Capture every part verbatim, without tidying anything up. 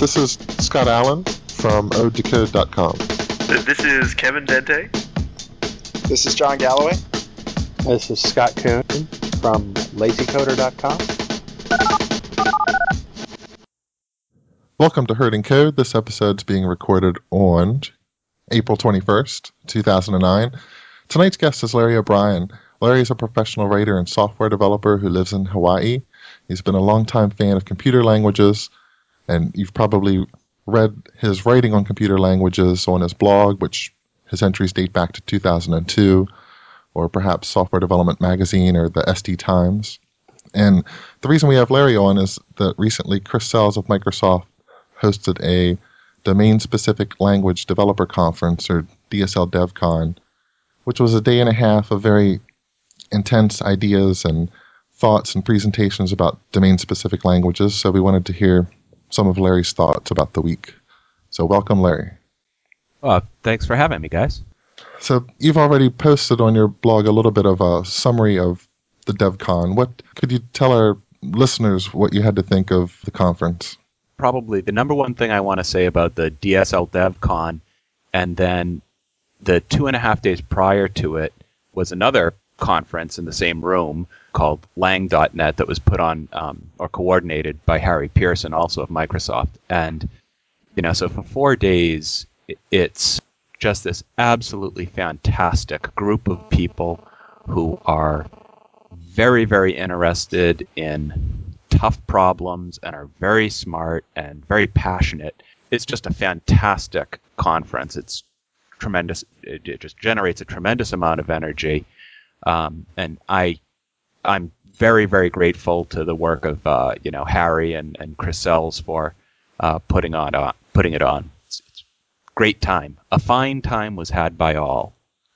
This is Scott Allen from ode decode dot com. This is Kevin Dente. This is John Galloway. This is Scott Kuhn from lazy coder dot com. Welcome to Herding Code. This episode's being recorded on April twenty-first, two thousand nine. Tonight's guest is Larry O'Brien. Larry is a professional writer and software developer who lives in Hawaii. He's been a longtime fan of computer languages, and you've probably read his writing on computer languages on his blog, which his entries date back to two thousand two, or perhaps Software Development Magazine or the S D Times. And the reason we have Larry on is that recently Chris Sells of Microsoft hosted a Domain-Specific Language Developer Conference, or D S L DevCon, which was a day and a half of very intense ideas and thoughts and presentations about domain-specific languages, so we wanted to hear some of Larry's thoughts about the week. So welcome, Larry. Well, thanks for having me, guys. So you've already posted on your blog a little bit of a summary of the DevCon. What could you tell our listeners what you had to think of the conference? Probably the number one thing I want to say about the D S L DevCon, and then the two and a half days prior to it was another conference in the same room called Lang dot net that was put on um, or coordinated by Harry Pearson, also of Microsoft. And, you know, so for four days, it's just this absolutely fantastic group of people who are very, very interested in tough problems and are very smart and very passionate. It's just a fantastic conference. It's tremendous. It, it just generates a tremendous amount of energy. Um, and I, I'm very, very grateful to the work of uh, you know Harry and, and Chris Sells for uh, putting on uh, putting it on. It's, it's a great time. A fine time was had by all.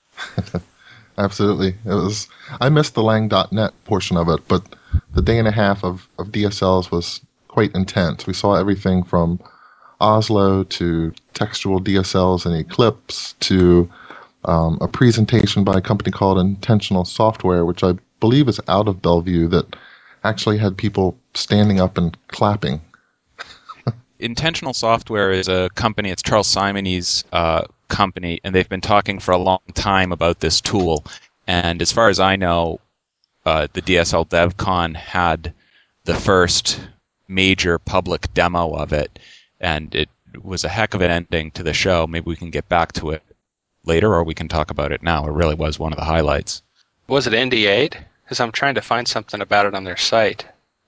Absolutely, it was. I missed the Lang dot net portion of it, but the day and a half of, of D S Ls was quite intense. We saw everything from Oslo to textual D S Ls and Eclipse to Um, a presentation by a company called Intentional Software, which I believe is out of Bellevue, that actually had people standing up and clapping. Intentional Software is a company, it's Charles Simonetti's uh, company, and they've been talking for a long time about this tool. And as far as I know, uh, the D S L DevCon had the first major public demo of it, and it was a heck of an ending to the show. Maybe we can get back to it later, or we can talk about it now. It really was one of the highlights. Was it N D A'd? Because I'm trying to find something about it on their site.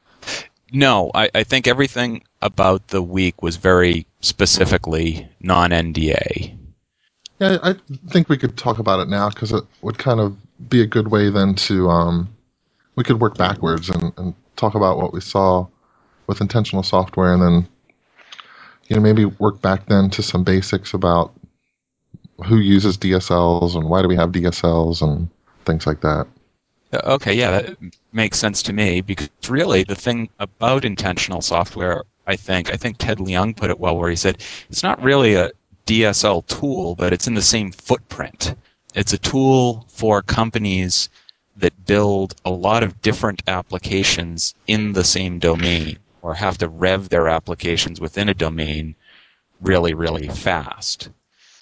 No, I, I think everything about the week was very specifically non-N D A. Yeah, I think we could talk about it now, because it would kind of be a good way then to, um, we could work backwards and, and talk about what we saw with Intentional Software, and then, you know, maybe work back then to some basics about who uses D S Ls and why do we have D S Ls and things like that. Okay, yeah, that makes sense to me, because really the thing about Intentional Software, I think, I think Ted Leung put it well, where he said, it's not really a D S L tool, but it's in the same footprint. It's a tool for companies that build a lot of different applications in the same domain, or have to rev their applications within a domain really, really fast.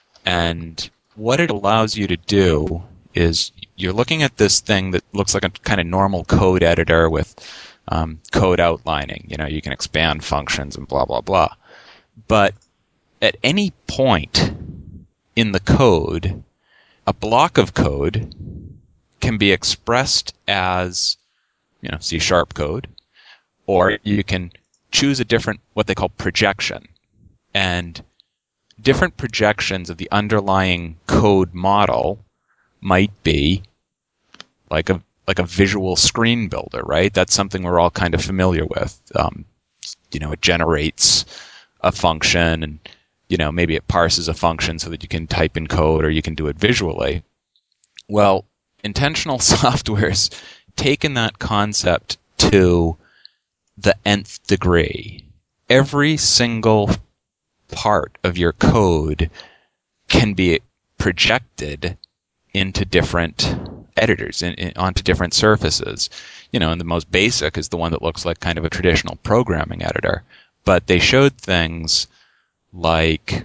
And what it allows you to do is you're looking at this thing that looks like a kind of normal code editor with um, code outlining. You know, you can expand functions and blah, blah, blah. But at any point in the code, a block of code can be expressed as, you know, C sharp code, or you can choose a different, what they call projection. And different projections of the underlying code model might be like a like a visual screen builder, right? That's something we're all kind of familiar with. Um, you know, it generates a function, and you know, maybe it parses a function so that you can type in code or you can do it visually. Well, Intentional Software's taken that concept to the nth degree. Every single part of your code can be projected into different editors, in, in, onto different surfaces. You know, and the most basic is the one that looks like kind of a traditional programming editor. but they showed things like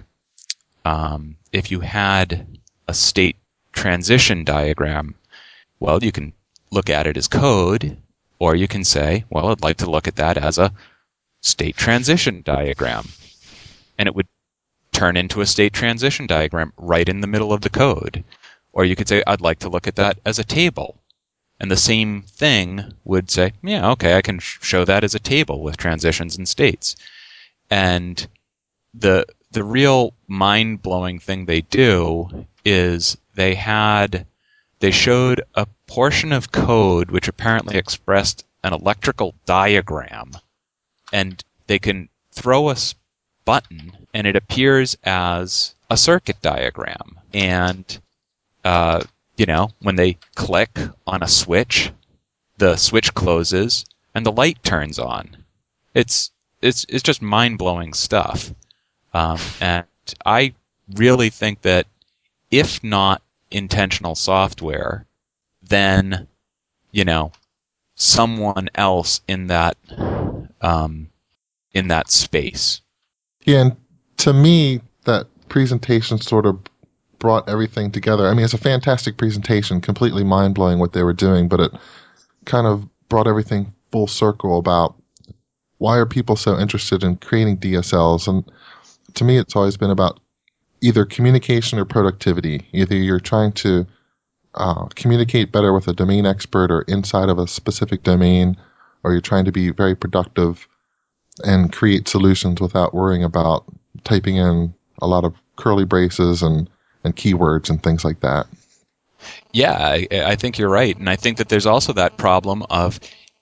um, if you had a state transition diagram, well, you can look at it as code, or you can say, well, I'd like to look at that as a state transition diagram. And it would turn into a state transition diagram right in the middle of the code. Or you could say, I'd like to look at that as a table. And the same thing would say, yeah, okay, I can sh- show that as a table with transitions and states. And the the real mind-blowing thing they do is they had they showed a portion of code which apparently expressed an electrical diagram, and they can throw a button and it appears as a circuit diagram. And uh, you know, when they click on a switch, the switch closes and the light turns on. It's it's it's just mind-blowing stuff. Um, and I really think that if not intentional software, then, you know, someone else in that um, in that space. Yeah, and to me, that presentation sort of brought everything together. I mean, it's a fantastic presentation, completely mind-blowing what they were doing, but it kind of brought everything full circle about why are people so interested in creating D S Ls. And to me, it's always been about either communication or productivity. Either you're trying to uh, communicate better with a domain expert or inside of a specific domain, or you're trying to be very productive and create solutions without worrying about typing in a lot of curly braces and, and keywords and things like that. Yeah, I, I think you're right. And I think that there's also that problem of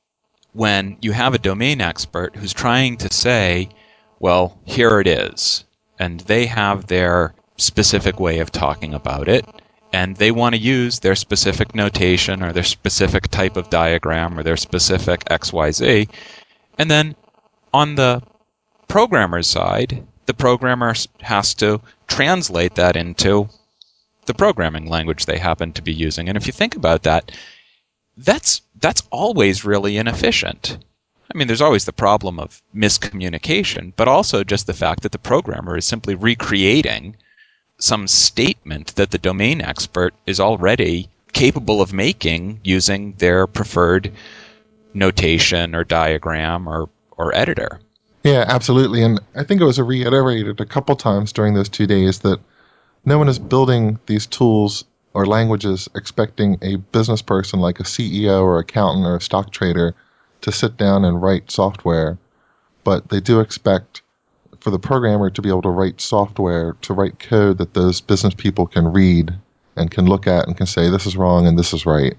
when you have a domain expert who's trying to say, well, here it is, and they have their specific way of talking about it, and they want to use their specific notation or their specific type of diagram or their specific X Y Z, and then on the programmer's side, the programmer has to translate that into the programming language they happen to be using. And if you think about that, that's that's always really inefficient. I mean, there's always the problem of miscommunication, but also just the fact that the programmer is simply recreating some statement that the domain expert is already capable of making using their preferred notation or diagram or, or editor. Yeah, absolutely. And I think it was reiterated a couple times during those two days that no one is building these tools or languages expecting a business person like a C E O or accountant or a stock trader to sit down and write software, but they do expect for the programmer to be able to write software, to write code that those business people can read and can look at and can say, this is wrong and this is right.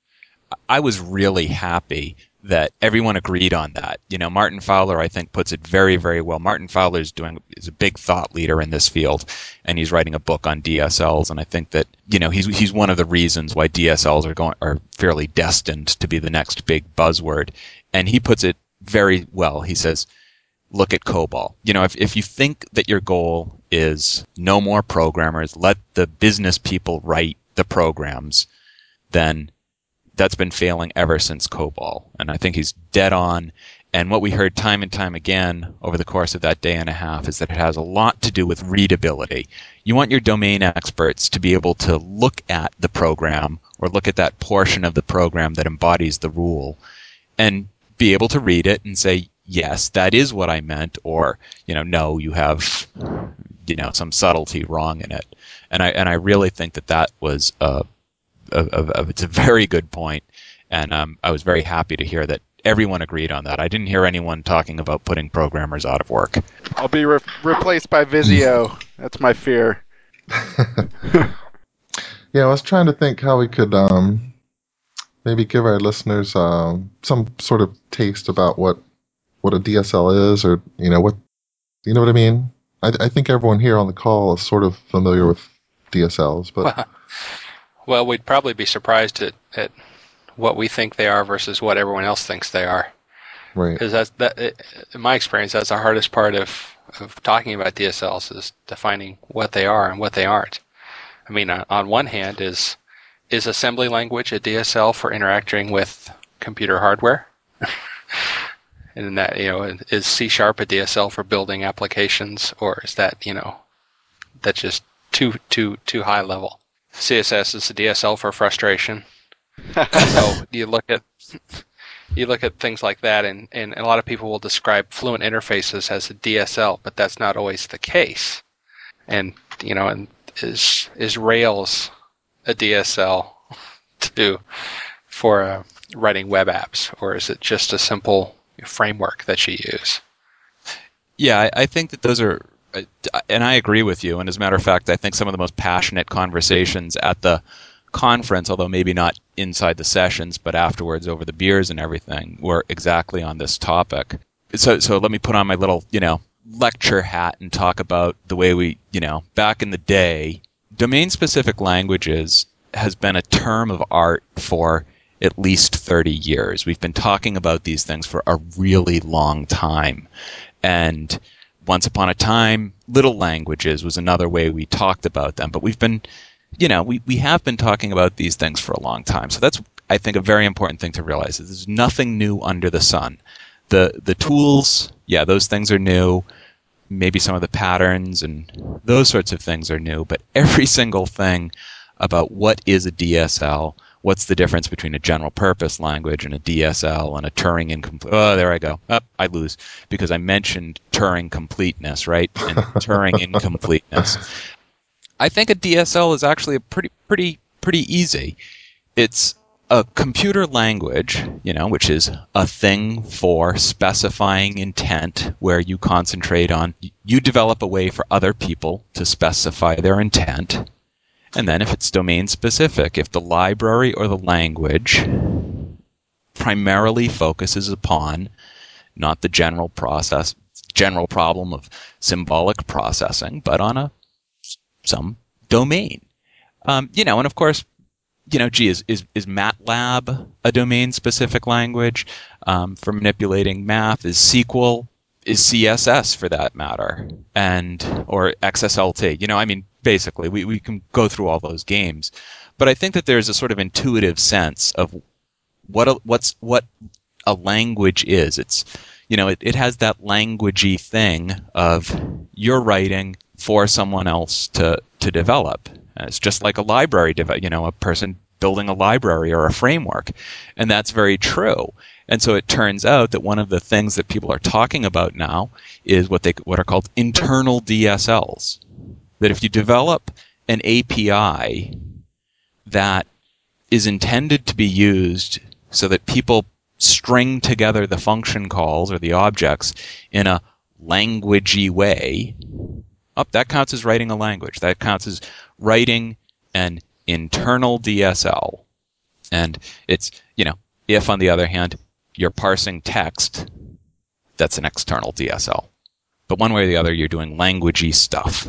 I was really happy that everyone agreed on that. You know, Martin Fowler, I think, puts it very, very well. Martin Fowler is doing is a big thought leader in this field, and he's writing a book on D S Ls. And I think that, you know, he's he's one of the reasons why D S Ls are going are fairly destined to be the next big buzzword. And he puts it very well. He says, look at COBOL. You know, if if you think that your goal is no more programmers, let the business people write the programs, then that's been failing ever since COBOL. And I think he's dead on. And what we heard time and time again over the course of that day and a half is that it has a lot to do with readability. You want your domain experts to be able to look at the program or look at that portion of the program that embodies the rule and be able to read it and say, yes, that is what I meant, or, you know, no, you have, you know, some subtlety wrong in it. And I and I really think that that was a Of, of, of, it's a very good point, and um, I was very happy to hear that everyone agreed on that. I didn't hear anyone talking about putting programmers out of work. I'll be re- replaced by Visio. That's my fear. Yeah, I was trying to think how we could um, maybe give our listeners um, some sort of taste about what what a D S L is, or you know what you know what I mean. I, I think everyone here on the call is sort of familiar with D S Ls, but. Well, well, we'd probably be surprised at, at what we think they are versus what everyone else thinks they are. Right. Because that's that. In my experience, that's the hardest part of, of talking about D S Ls is defining what they are and what they aren't. I mean, on, on one hand, is is assembly language a D S L for interacting with computer hardware? And that, you know, is C Sharp a D S L for building applications, or is that, you know, that's just too too too high level? C S S is a D S L for frustration. So you look at you look at things like that, and, and a lot of people will describe Fluent Interfaces as a D S L, but that's not always the case. And you know, and is is Rails a D S L to for uh, writing web apps, or is it just a simple framework that you use? Yeah, I, I think that those are, and I agree with you. And as a matter of fact, I think some of the most passionate conversations at the conference, although maybe not inside the sessions, but afterwards over the beers and everything, were exactly on this topic. So, so let me put on my little, you know, lecture hat and talk about the way we, you know, back in the day, domain-specific languages has been a term of art for at least thirty years. We've been talking about these things for a really long time. And once upon a time, little languages was another way we talked about them. But we've been, you know, we, we have been talking about these things for a long time. So that's, I think, a very important thing to realize. Is there's nothing new under the sun. The the tools, yeah, those things are new. Maybe some of the patterns and those sorts of things are new. But every single thing about what is a D S L, what's the difference between a general purpose language and a D S L and a Turing incomplete? Oh, there I go. Oh, I lose because I mentioned Turing completeness, right? And Turing incompleteness. I think a D S L is actually a pretty, pretty, pretty easy. It's a computer language, you know, which is a thing for specifying intent, where you concentrate on, you develop a way for other people to specify their intent. And then if it's domain specific, if the library or the language primarily focuses upon not the general process, general problem of symbolic processing, but on a some domain. Um, you know, and of course, you know, gee, is, is, is MATLAB a domain specific language um, for manipulating math? Is S Q L? Is C S S for that matter? And or X S L T? You know, I mean, basically, we, we can go through all those games, but I think that there's a sort of intuitive sense of what a, what's what a language is. It's, you know, it, it has that languagey thing of you're writing for someone else to to develop. And it's just like a library, you know, a person building a library or a framework, and that's very true. And so it turns out that one of the things that people are talking about now is what they what are called internal D S Ls. That if you develop an A P I that is intended to be used so that people string together the function calls or the objects in a languagey way, oh, that counts as writing a language. That counts as writing an internal D S L. And it's, you know, if on the other hand, you're parsing text, that's an external D S L. But one way or the other, you're doing languagey stuff.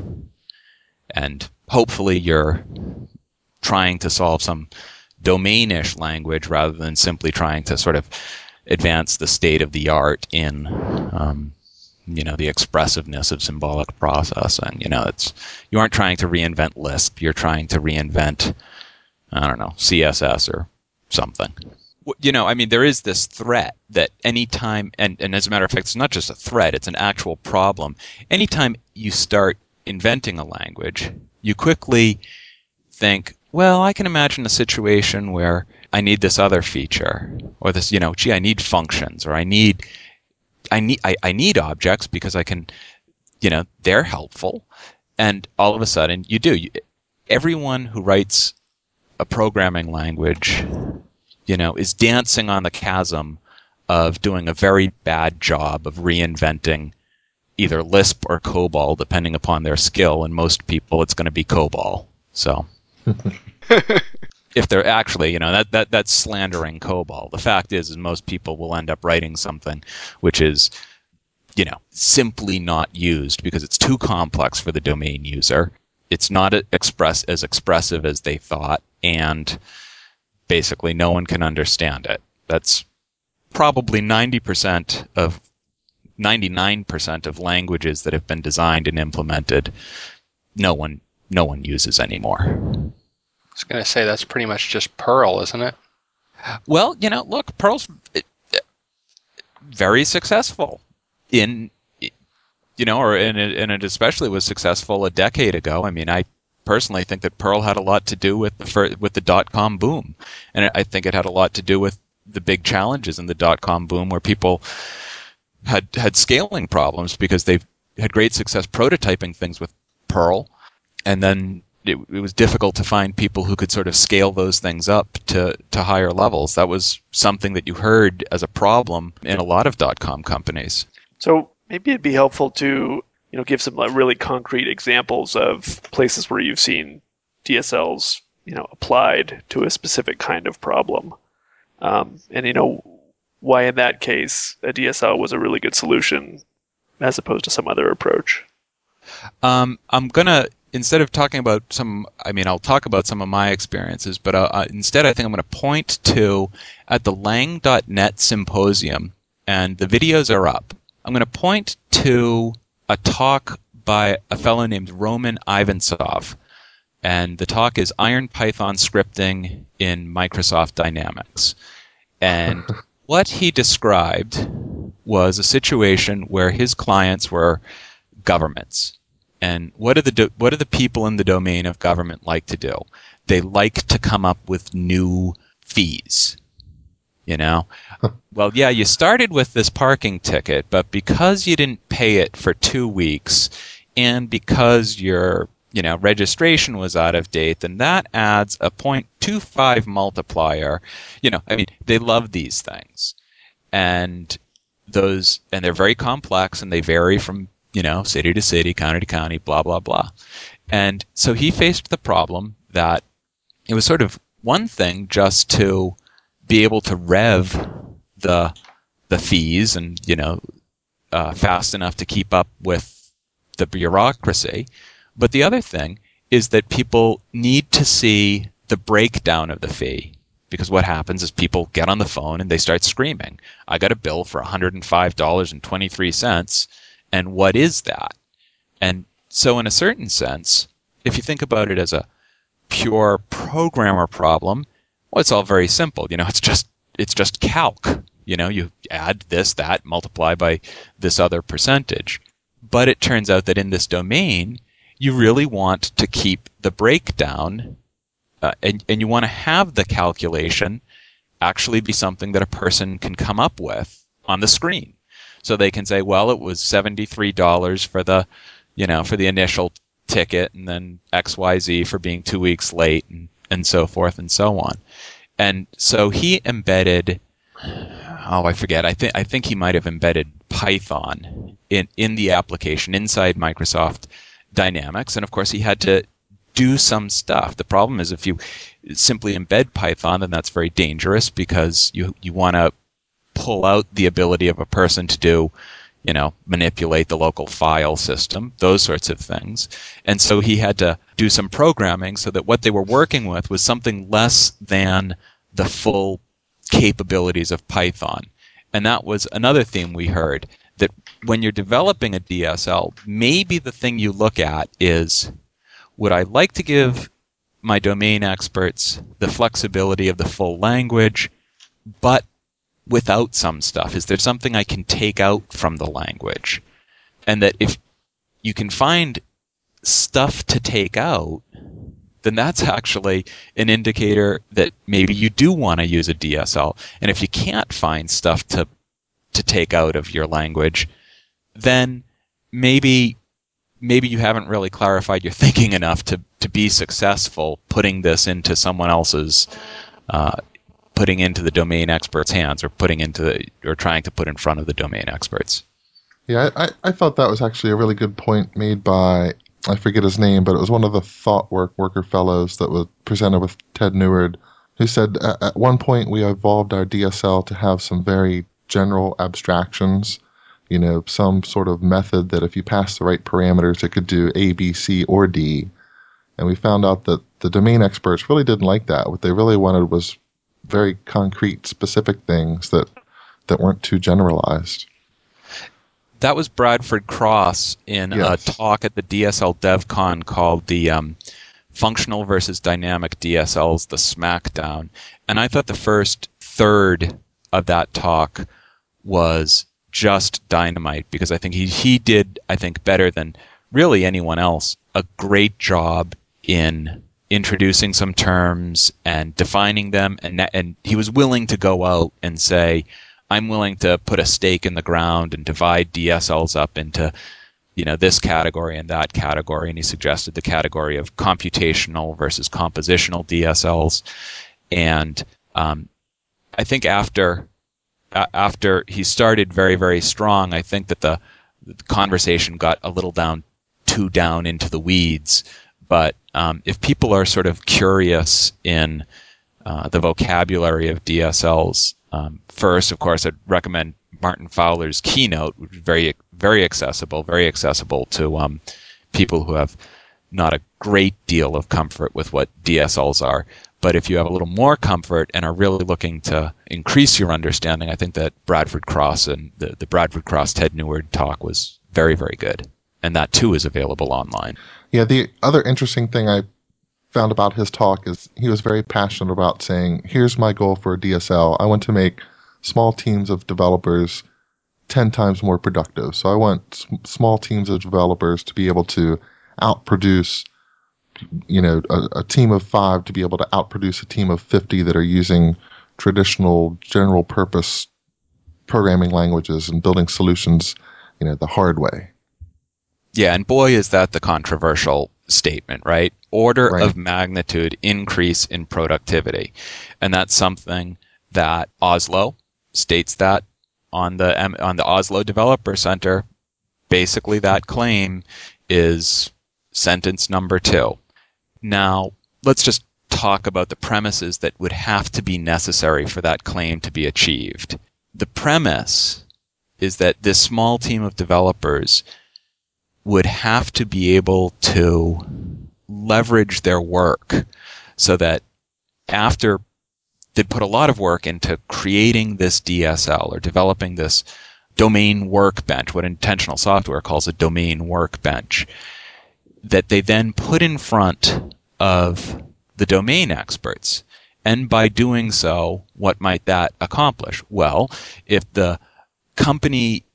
And hopefully you're trying to solve some domain-ish language rather than simply trying to sort of advance the state of the art in, um, you know, the expressiveness of symbolic processing. You know, it's you aren't trying to reinvent Lisp. You're trying to reinvent, I don't know, C S S or something. You know, I mean, there is this threat that anytime, and, and as a matter of fact, it's not just a threat, it's an actual problem. Anytime you start inventing a language, you quickly think, well, I can imagine a situation where I need this other feature, or this, you know, gee, I need functions, or I need, I need, I, I need objects because I can, you know, they're helpful. And all of a sudden, you do. You, everyone who writes a programming language, you know, is dancing on the chasm of doing a very bad job of reinventing either Lisp or COBOL, depending upon their skill. And most people, it's going to be COBOL. So, if they're actually, you know, that, that that's slandering COBOL. The fact is, is most people will end up writing something which is, you know, simply not used because it's too complex for the domain user. It's not express as expressive as they thought, and basically no one can understand it. That's probably ninety percent of ninety-nine percent of languages that have been designed and implemented, no one no one uses anymore. I was going to say that's pretty much just Perl, isn't it? Well, you know, look, Perl's it, it, very successful in, you know, or and it, and it especially was successful a decade ago. I mean, I personally think that Perl had a lot to do with the fir- with the dot-com boom, and I think it had a lot to do with the big challenges in the dot-com boom, where people had had scaling problems because they had great success prototyping things with Perl, and then it, it was difficult to find people who could sort of scale those things up to, to higher levels. That was something that you heard as a problem in a lot of dot-com companies. So maybe it'd be helpful to, you know, give some like, really concrete examples of places where you've seen D S Ls, you know, applied to a specific kind of problem, um, and you know why in that case a D S L was a really good solution as opposed to some other approach. Um, I'm gonna instead of talking about some, I mean, I'll talk about some of my experiences, but uh, uh, instead, I think I'm going to point to at the lang dot net symposium, and the videos are up. I'm going to point to a talk by a fellow named Roman Ivansov, and the talk is Iron Python Scripting in Microsoft Dynamics. And what he described was a situation where his clients were governments. And what do the do- what do the people in the domain of government like to do? They like to come up with new fees. You know? Well, yeah, you started with this parking ticket, but because you didn't pay it for two weeks, and because your, you know, registration was out of date, then that adds a zero point two five multiplier. You know, I mean, they love these things. And those, and they're very complex, and they vary from, you know, city to city, county to county, blah, blah, blah. And so he faced the problem that it was sort of one thing just to be able to rev the the fees and, you know, uh, fast enough to keep up with the bureaucracy. But the other thing is that people need to see the breakdown of the fee. Because what happens is people get on the phone and they start screaming, I got a bill for one hundred five dollars and twenty-three cents. And what is that? And so in a certain sense, if you think about it as a pure programmer problem, well, it's all very simple. You know, it's just it's just calc. You know, you add this, that, multiply by this other percentage. But it turns out that in this domain, you really want to keep the breakdown, uh, and, and you want to have the calculation actually be something that a person can come up with on the screen. So they can say, well, it was seventy-three dollars for the, you know, for the initial ticket, and then X Y Z for being two weeks late, and, and so forth and so on. And so he embedded, oh, I forget. I think I think he might have embedded Python in, in the application inside Microsoft Dynamics. And of course, he had to do some stuff. The problem is if you simply embed Python, then that's very dangerous because you you want to pull out the ability of a person to do, you know, manipulate the local file system, those sorts of things. And so he had to do some programming so that what they were working with was something less than the full capabilities of Python. And that was another theme we heard, that when you're developing a D S L, maybe the thing you look at is, would I like to give my domain experts the flexibility of the full language, but without some stuff? Is there something I can take out from the language? And that if you can find stuff to take out, then that's actually an indicator that maybe you do want to use a D S L. And if you can't find stuff to to take out of your language, then maybe maybe you haven't really clarified your thinking enough to, to be successful putting this into someone else's uh, putting into the domain experts' hands, or putting into the, or trying to put in front of the domain experts. Yeah, I, I thought that was actually a really good point made by, I forget his name, but it was one of the Thought Work Worker Fellows that was presented with Ted Neward, who said at, at one point we evolved our D S L to have some very general abstractions, you know, some sort of method that if you pass the right parameters, it could do A, B, C, or D. And we found out that the domain experts really didn't like that. What they really wanted was very concrete, specific things that, that weren't too generalized. That was Bradford Cross in Yes. a talk at the D S L DevCon called the um, Functional versus Dynamic D S Ls, the Smackdown. And I thought the first third of that talk was just dynamite, because I think he, he did, I think, better than really anyone else, a great job in introducing some terms and defining them, and and he was willing to go out and say, I'm willing to put a stake in the ground and divide D S Ls up into, you know, this category and that category, and he suggested the category of computational versus compositional D S Ls. And um, I think after uh, after he started very, very strong, I think that the, the conversation got a little down too down into the weeds. But um, if people are sort of curious in uh, the vocabulary of D S Ls, um, first, of course, I'd recommend Martin Fowler's Keynote, which is very, very accessible, very accessible to um, people who have not a great deal of comfort with what D S Ls are. But if you have a little more comfort and are really looking to increase your understanding, I think that Bradford Cross and the, the Bradford Cross Ted Neward talk was very, very good. And that, too, is available online. Yeah, the other interesting thing I found about his talk is he was very passionate about saying, here's my goal for a D S L. I want to make small teams of developers ten times more productive. So I want s- small teams of developers to be able to outproduce, you know, a, a team of five to be able to outproduce a team of fifty that are using traditional general purpose programming languages and building solutions, you know, the hard way. Yeah, and boy, is that the controversial statement, right? Order Right. of magnitude increase in productivity. And that's something that Oslo states that on the on the Oslo Developer Center. Basically, that claim is sentence number two. Now, let's just talk about the premises that would have to be necessary for that claim to be achieved. The premise is that this small team of developers would have to be able to leverage their work so that after they'd put a lot of work into creating this D S L or developing this domain workbench, what intentional software calls a domain workbench, that they then put in front of the domain experts. And by doing so, what might that accomplish? Well, if the company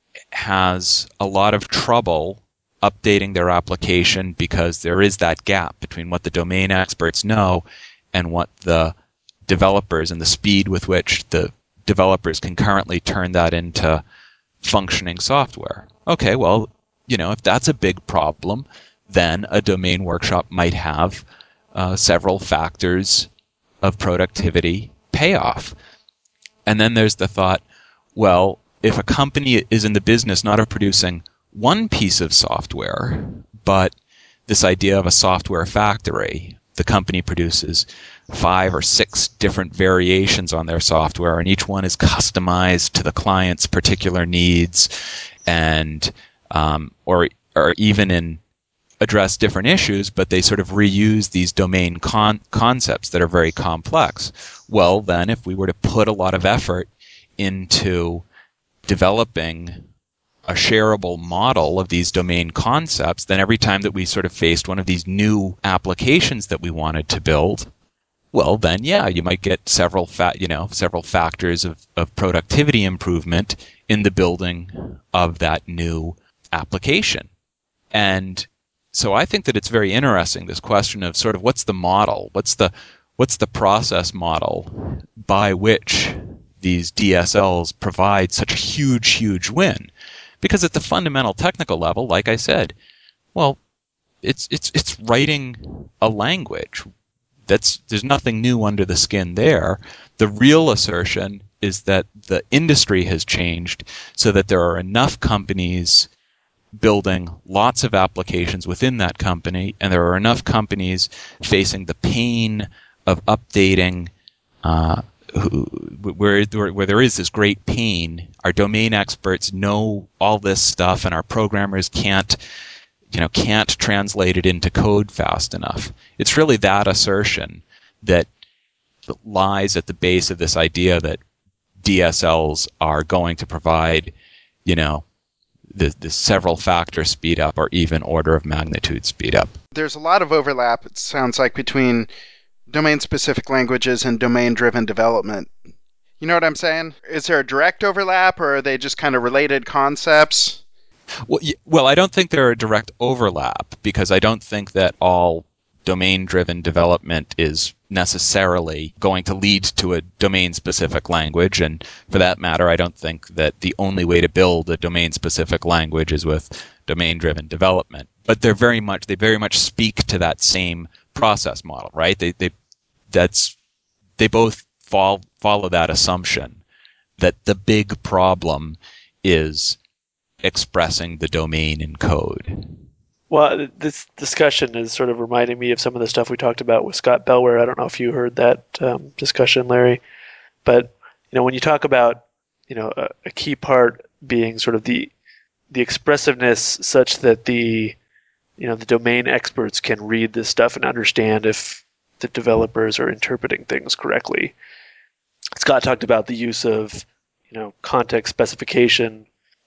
has a lot of trouble updating their application because there is that gap between what the domain experts know and what the developers and the speed with which the developers can currently turn that into functioning software. Okay, well, you know, if that's a big problem, then a domain workshop might have uh, several factors of productivity payoff. And then there's the thought, well, if a company is in the business not of producing one piece of software, but this idea of a software factory, the company produces five or six different variations on their software, and each one is customized to the client's particular needs, and um, or or even in address different issues, but they sort of reuse these domain con- concepts that are very complex. Well, then, if we were to put a lot of effort into developing a shareable model of these domain concepts, then every time that we sort of faced one of these new applications that we wanted to build, well, then, yeah, you might get several fa- you know, several factors of, of productivity improvement in the building of that new application. And so I think that it's very interesting, this question of sort of what's the model, what's the what's the process model by which these D S Ls provide such a huge, huge win. Because at the fundamental technical level, like I said, well, it's it's it's writing a language. That's there's nothing new under the skin there. The real assertion is that the industry has changed so that there are enough companies building lots of applications within that company, and there are enough companies facing the pain of updating uh, who, where, where there is this great pain. Our domain experts know all this stuff, and our programmers can't, you know, can't translate it into code fast enough. It's really that assertion that lies at the base of this idea that D S Ls are going to provide, you know, the, the several factor speed up or even order of magnitude speed up. There's a lot of overlap, it sounds like, between domain-specific languages and domain-driven development. You know what I'm saying? Is there a direct overlap, or are they just kind of related concepts? Well, y- well, I don't think there are a direct overlap because I don't think that all domain-driven development is necessarily going to lead to a domain-specific language. And for that matter, I don't think that the only way to build a domain-specific language is with domain-driven development. But they're very much they very much speak to that same process model, right? They they that's they both fall, follow that assumption that the big problem is expressing the domain in code. Well, this discussion is sort of reminding me of some of the stuff we talked about with Scott Bellware. I don't know if you heard that um, discussion, Larry, but you know, when you talk about you know a, a key part being sort of the the expressiveness such that the you know the domain experts can read this stuff and understand if the developers are interpreting things correctly. Scott talked about the use of you know context specification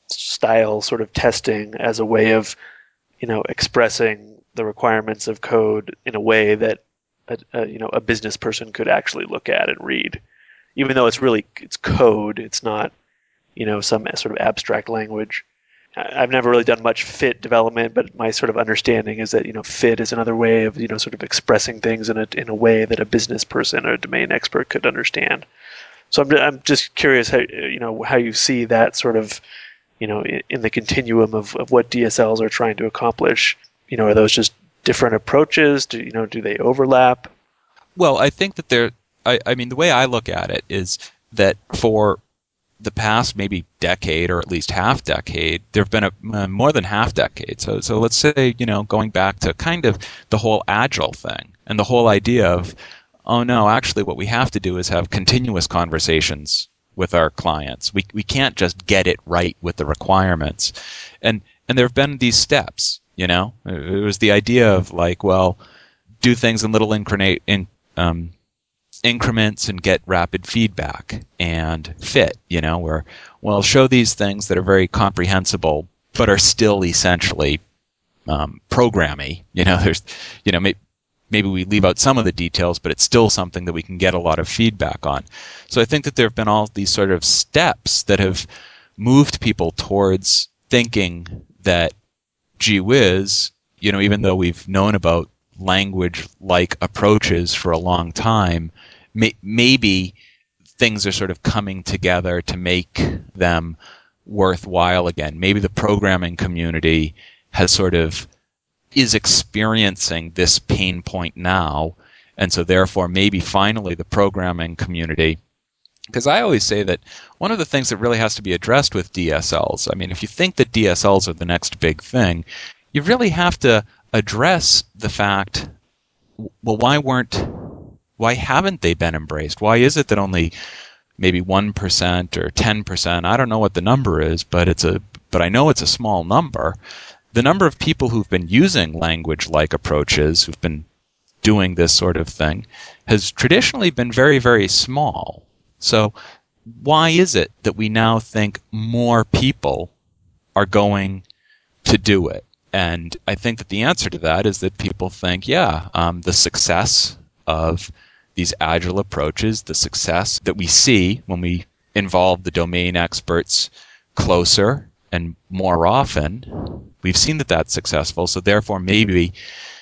style sort of testing as a way of you know expressing the requirements of code in a way that a, a, you know a business person could actually look at and read, even though it's really it's code. It's not you know some sort of abstract language. I've never really done much fit development, but my sort of understanding is that you know fit is another way of you know sort of expressing things in a in a way that a business person or a domain expert could understand. So I'm I'm just curious how you know how you see that sort of you know in, in the continuum of, of what D S Ls are trying to accomplish. You know, are those just different approaches? Do you know do they overlap? Well, I think that there. I, I mean, the way I look at it is that for the past maybe decade or at least half decade, there have been a uh, more than half decade. So, so let's say you know going back to kind of the whole agile thing and the whole idea of, oh no, actually, what we have to do is have continuous conversations with our clients. We we can't just get it right with the requirements, and and there have been these steps. You know, it was the idea of like, well, do things in little increment in. Um, increments and get rapid feedback and fit, you know, where, well, show these things that are very comprehensible, but are still essentially um, programmy. You know, there's, you know, may, maybe we leave out some of the details, but it's still something that we can get a lot of feedback on. So I think that there have been all these sort of steps that have moved people towards thinking that, gee whiz, you know, even though we've known about language-like approaches for a long time, may, maybe things are sort of coming together to make them worthwhile again. Maybe the programming community has sort of is experiencing this pain point now, and so therefore maybe finally the programming community, because I always say that one of the things that really has to be addressed with D S Ls, I mean, if you think that D S Ls are the next big thing, you really have to address the fact, well, why weren't, why haven't they been embraced? Why is it that only maybe one percent or ten percent, I don't know what the number is, but it's a, but I know it's a small number. The number of people who've been using language-like approaches, who've been doing this sort of thing, has traditionally been very, very small. So why is it that we now think more people are going to do it? And I think that the answer to that is that people think, yeah, um, the success of these agile approaches, the success that we see when we involve the domain experts closer and more often, we've seen that that's successful. So therefore, maybe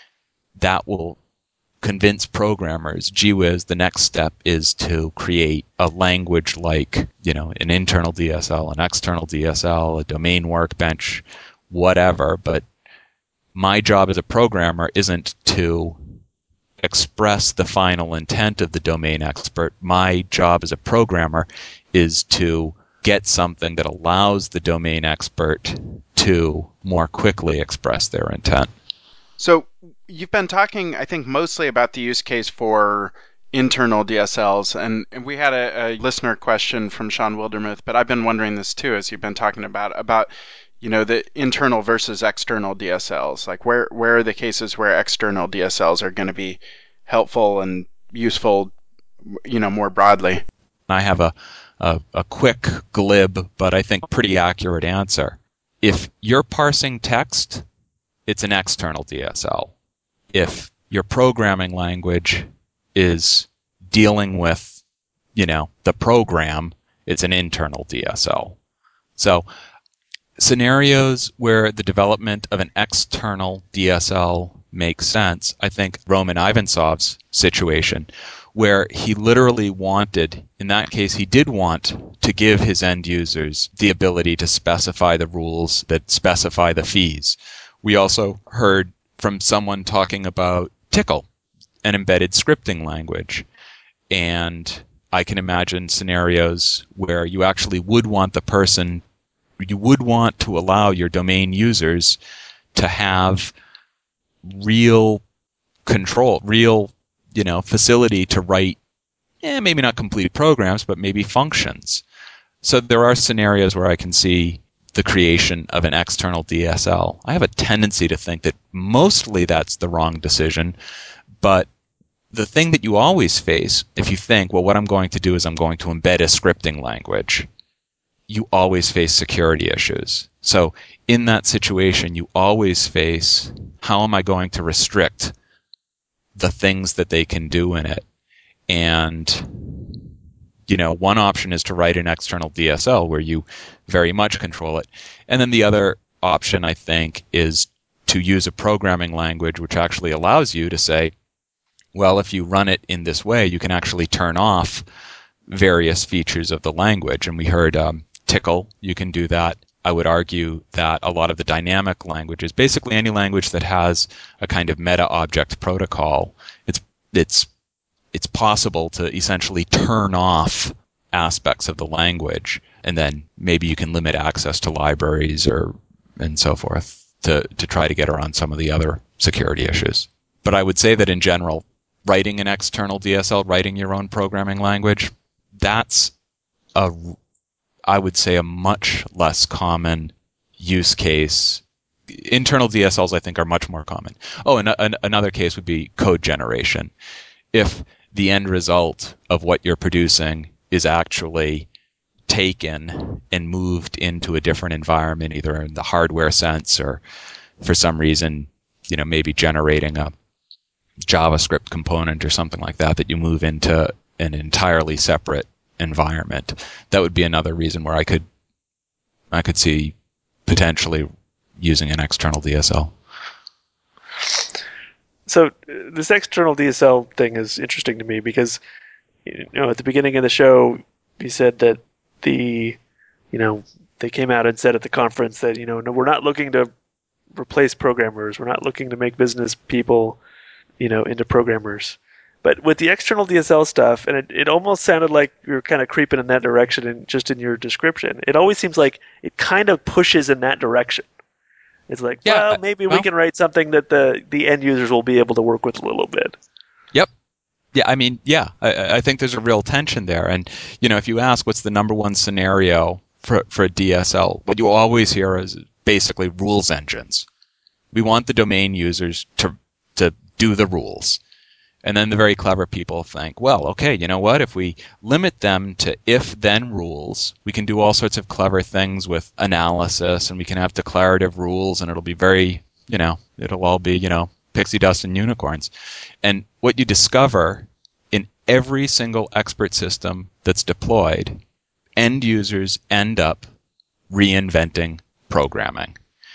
that will convince programmers, gee whiz, the next step is to create a language like, you know, an internal D S L, an external D S L, a domain workbench, whatever. But my job as a programmer isn't to express the final intent of the domain expert. My job as a programmer is to get something that allows the domain expert to more quickly express their intent. So you've been talking, I think, mostly about the use case for internal D S Ls, and, and we had a, a listener question from Sean Wildermuth, but I've been wondering this too, as you've been talking about, about you know, the internal versus external D S Ls. Like, where where are the cases where external D S Ls are going to be helpful and useful, you know, more broadly? I have a, a, a quick, glib, but I think pretty accurate answer. If you're parsing text, it's an external D S L. If your programming language is dealing with you know, the program, it's an internal D S L. So scenarios where the development of an external D S L makes sense, I think Roman Ivansov's situation, where he literally wanted, in that case, he did want to give his end users the ability to specify the rules that specify the fees. We also heard from someone talking about Tickle, an embedded scripting language. And I can imagine scenarios where you actually would want the person, you would want to allow your domain users to have real control, real, you know, facility to write, eh, maybe not complete programs, but maybe functions. So there are scenarios where I can see the creation of an external D S L. I have a tendency to think that mostly that's the wrong decision, but the thing that you always face, if you think, well, what I'm going to do is I'm going to embed a scripting language, you always face security issues. So in that situation, you always face, how am I going to restrict the things that they can do in it? And, you know, one option is to write an external D S L where you very much control it. And then the other option, I think, is to use a programming language which actually allows you to say, well, if you run it in this way, you can actually turn off various features of the language. And we heard um, Tickle, you can do that. I would argue that a lot of the dynamic languages, basically any language that has a kind of meta-object protocol, it's it's it's possible to essentially turn off aspects of the language, and then maybe you can limit access to libraries or and so forth to, to try to get around some of the other security issues. But I would say that in general, writing an external D S L, writing your own programming language, that's a, I would say, a much less common use case. Internal D S Ls, I think, are much more common. Oh, and an, another case would be code generation. If the end result of what you're producing is actually taken and moved into a different environment, either in the hardware sense or for some reason, you know, maybe generating a JavaScript component or something like that, that you move into an entirely separate environment. That would be another reason where I could I could see potentially using an external D S L. So uh, this external D S L thing is interesting to me because, you know, at the beginning of the show, you said that the, you know, they came out and said at the conference that, you know, no, we're not looking to replace programmers. We're not looking to make business people, you know, into programmers. But with the external D S L stuff, and it, it almost sounded like you're kind of creeping in that direction in, just in your description. It always seems like it kind of pushes in that direction. It's like, Yeah, well, maybe well, we can write something that the, the end users will be able to work with a little bit. Yep. Yeah, I mean, yeah, I, I think there's a real tension there. And, you know, if you ask what's the number one scenario for, for a D S L, what you always hear is basically rules engines. We want the domain users to to do the rules. And then the very clever people think, well, okay, you know what? If we limit them to if-then rules, we can do all sorts of clever things with analysis, and we can have declarative rules, and it'll be very, you know, it'll all be, you know, pixie dust and unicorns. And what you discover in every single expert system that's deployed, end users end up reinventing programming.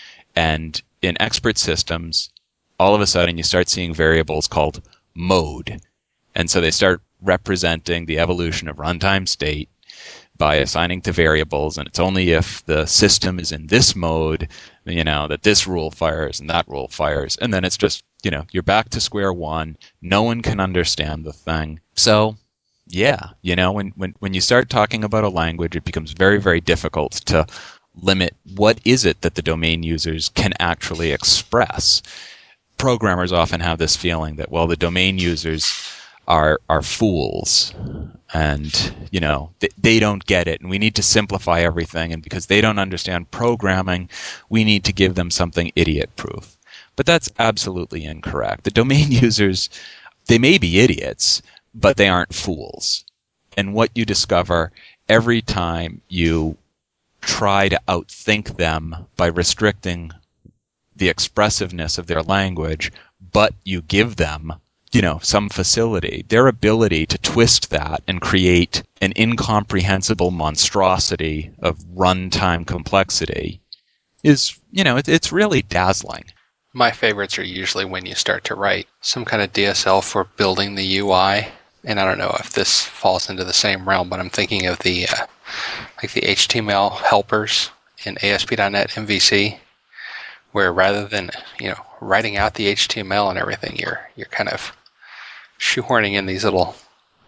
And in expert systems, all of a sudden you start seeing variables called mode. And so they start representing the evolution of runtime state by assigning to variables, and it's only if the system is in this mode, you know, that this rule fires and that rule fires. And then it's just, you know, you're back to square one. No one can understand the thing. So, yeah, you know, when, when, when you start talking about a language, it becomes very, very difficult to limit what is it that the domain users can actually express. Programmers often have this feeling that, well, the domain users are are fools, and, you know, they, they don't get it, and we need to simplify everything, and because they don't understand programming, we need to give them something idiot-proof. But that's absolutely incorrect. The domain users, they may be idiots, but they aren't fools. And what you discover every time you try to outthink them by restricting the expressiveness of their language, but you give them you know, some facility, their ability to twist that and create an incomprehensible monstrosity of runtime complexity is, you know, it, it's really dazzling. My favorites are usually when you start to write some kind of D S L for building the U I. And I don't know if this falls into the same realm, but I'm thinking of the uh, like the H T M L helpers in A S P dot net M V C, where rather than, you know, writing out the H T M L and everything, you're you're kind of shoehorning in these little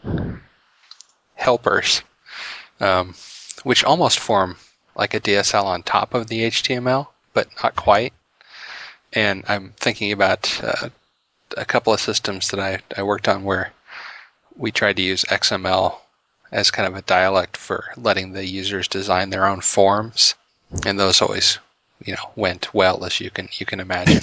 helpers, um, which almost form like a D S L on top of the H T M L, but not quite. And I'm thinking about uh, a couple of systems that I, I worked on where we tried to use X M L as kind of a dialect for letting the users design their own forms, and those always, you know, went well, as you can you can imagine.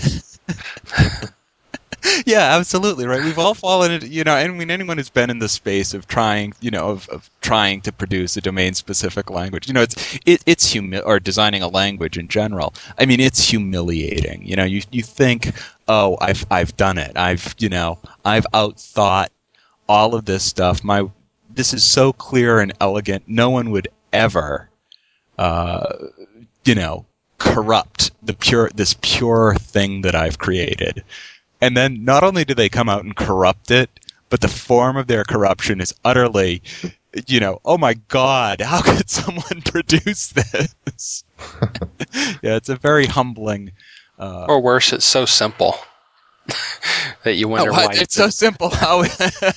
Yeah, absolutely, right. We've all fallen into, you know, I mean, anyone who's been in the space of trying, you know, of, of trying to produce a domain-specific language, you know, it's it, it's humi- or designing a language in general. I mean, it's humiliating. You know, you you think, oh, I've I've done it. I've you know, I've outthought all of this stuff. My this is so clear and elegant. No one would ever, uh, you know, corrupt the pure this pure thing that I've created. And then not only do they come out and corrupt it, but the form of their corruption is utterly, you know, oh my God, how could someone produce this? Yeah, it's a very humbling. Uh, Or worse, it's so simple that you wonder oh, why. It's so simple. How?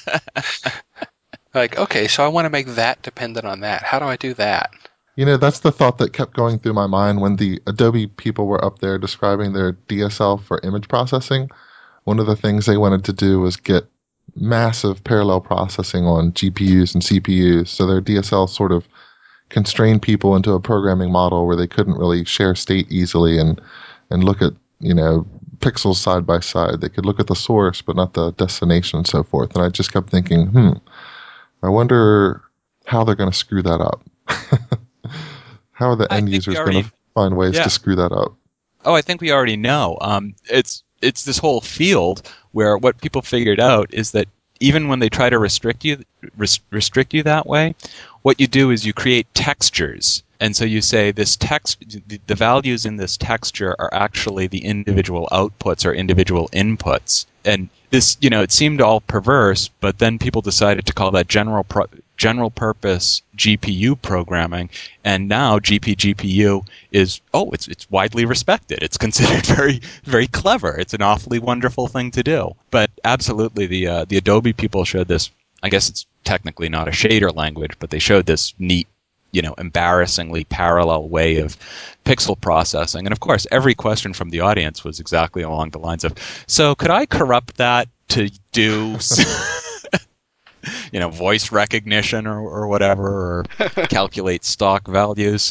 Like, okay, so I want to make that dependent on that. How do I do that? You know, that's the thought that kept going through my mind when the Adobe people were up there describing their D S L for image processing. One of the things they wanted to do was get massive parallel processing on G P Us and C P Us. So their D S L sort of constrained people into a programming model where they couldn't really share state easily and, and look at, you know, pixels side by side. They could look at the source, but not the destination and so forth. And I just kept thinking, hmm, I wonder how they're going to screw that up. How are the I end think users we already- going to find ways yeah. to screw that up? Oh, I think we already know. Um, it's it's this whole field where what people figured out is that even when they try to restrict you res- restrict you that way, what you do is you create textures. And so you say this text, the values in this texture are actually the individual outputs or individual inputs. And this, you know, it seemed all perverse, but then people decided to call that general pro- general purpose G P U programming. And now G P G P U is, oh, it's it's widely respected. It's considered very very clever. It's an awfully wonderful thing to do. But absolutely, the uh, the Adobe people showed this. I guess it's technically not a shader language, but they showed this neat, you know, embarrassingly parallel way of pixel processing. And of course, every question from the audience was exactly along the lines of, so could I corrupt that to do, you know, voice recognition or, or whatever, or calculate stock values?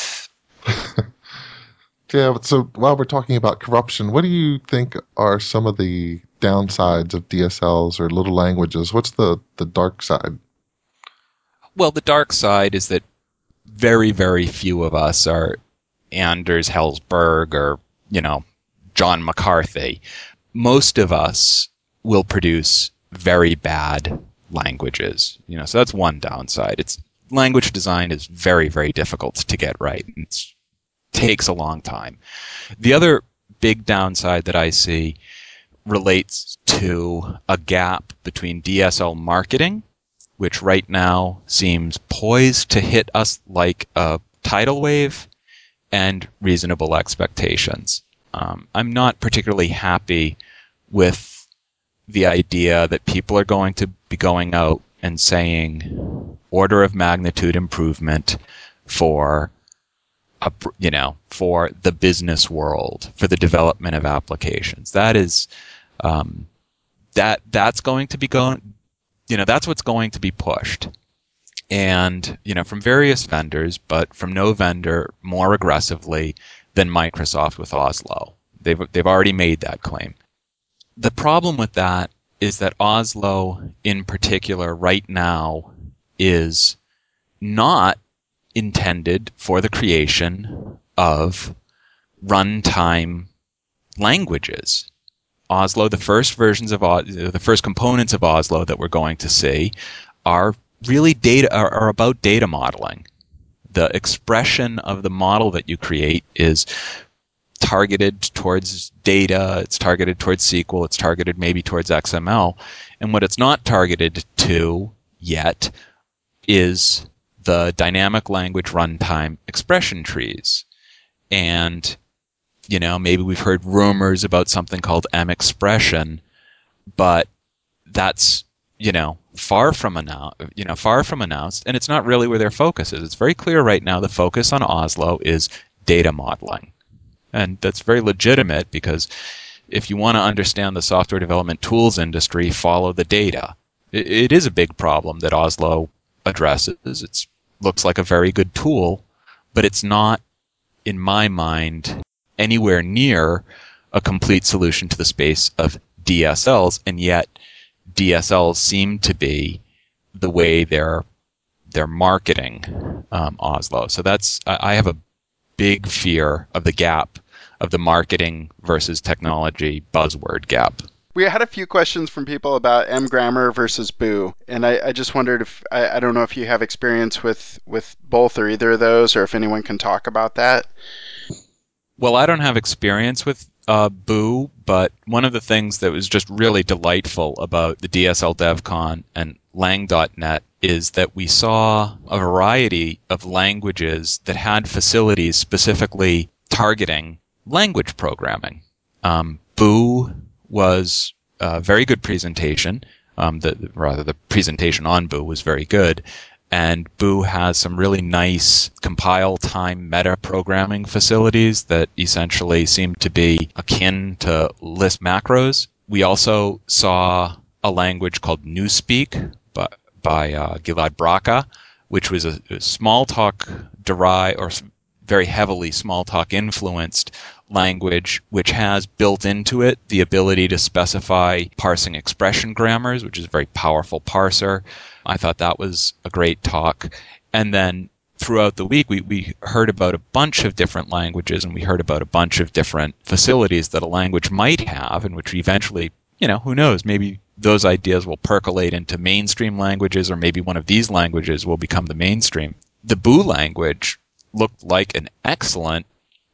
Yeah, but so while we're talking about corruption, what do you think are some of the downsides of D S Ls or little languages? What's the, the dark side? Well, the dark side is that very, very few of us are Anders Hellsberg or, you know, John McCarthy. Most of us will produce very bad languages. You know, so that's one downside. It's language design is very, very difficult to get right. It takes a long time. The other big downside that I see relates to a gap between D S L marketing, which right now seems poised to hit us like a tidal wave, and reasonable expectations. Um, I'm not particularly happy with the idea that people are going to be going out and saying order of magnitude improvement for a, you know, for the business world, for the development of applications. That is, um, that that's going to be going. You know, that's what's going to be pushed. And, you know, from various vendors, but from no vendor more aggressively than Microsoft with Oslo. They've, they've already made that claim. The problem with that is that Oslo, in particular, right now, is not intended for the creation of runtime languages. Oslo, the first versions of Os- the first components of Oslo that we're going to see are really data are, are about data modeling. The expression of the model that you create is targeted towards data, it's targeted towards S Q L, it's targeted maybe towards X M L, and what it's not targeted to yet is the dynamic language runtime expression trees. And, you know, maybe we've heard rumors about something called M-expression, but that's, you know, far from announced, you know, far from announced, and it's not really where their focus is. It's very clear right now the focus on Oslo is data modeling. And that's very legitimate because if you want to understand the software development tools industry, follow the data. It, it is a big problem that Oslo addresses. It looks like a very good tool, but it's not, in my mind, anywhere near a complete solution to the space of D S Ls, and yet D S Ls seem to be the way they're they're marketing um, Oslo. So that's I, I have a big fear of the gap of the marketing versus technology buzzword gap. We had a few questions from people about mGrammar versus Boo, and I, I just wondered if I, I don't know if you have experience with, with both or either of those, or if anyone can talk about that. Well, I don't have experience with uh, Boo, but one of the things that was just really delightful about the D S L DevCon and Lang dot net is that we saw a variety of languages that had facilities specifically targeting language programming. Um, Boo was a very good presentation. Um, the, rather, the presentation on Boo was very good. And Boo has some really nice compile time meta programming facilities that essentially seem to be akin to Lisp macros. We also saw a language called Newspeak by, by uh, Gilad Bracha, which was a, a Smalltalk derived or very heavily Smalltalk influenced language, which has built into it the ability to specify parsing expression grammars, which is a very powerful parser. I thought that was a great talk. And then throughout the week, we, we heard about a bunch of different languages, and we heard about a bunch of different facilities that a language might have, and which eventually, you know, who knows, maybe those ideas will percolate into mainstream languages, or maybe one of these languages will become the mainstream. The Boo language looked like an excellent,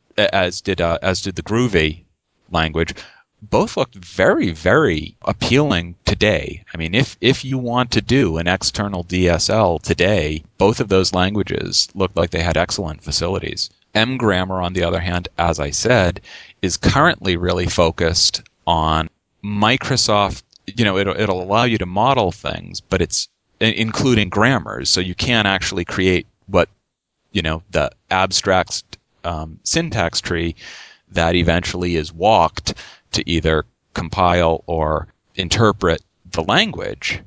as did uh, as did the Groovy language. Both looked very, very appealing today. I mean, if if you want to do an external D S L today, both of those languages looked like they had excellent facilities. mGrammar, on the other hand, as I said, is currently really focused on Microsoft. You know, it'll it'll allow you to model things, but it's including grammars, so you can't actually create what, you know, the abstract um, syntax tree that eventually is walked to either compile or interpret the language.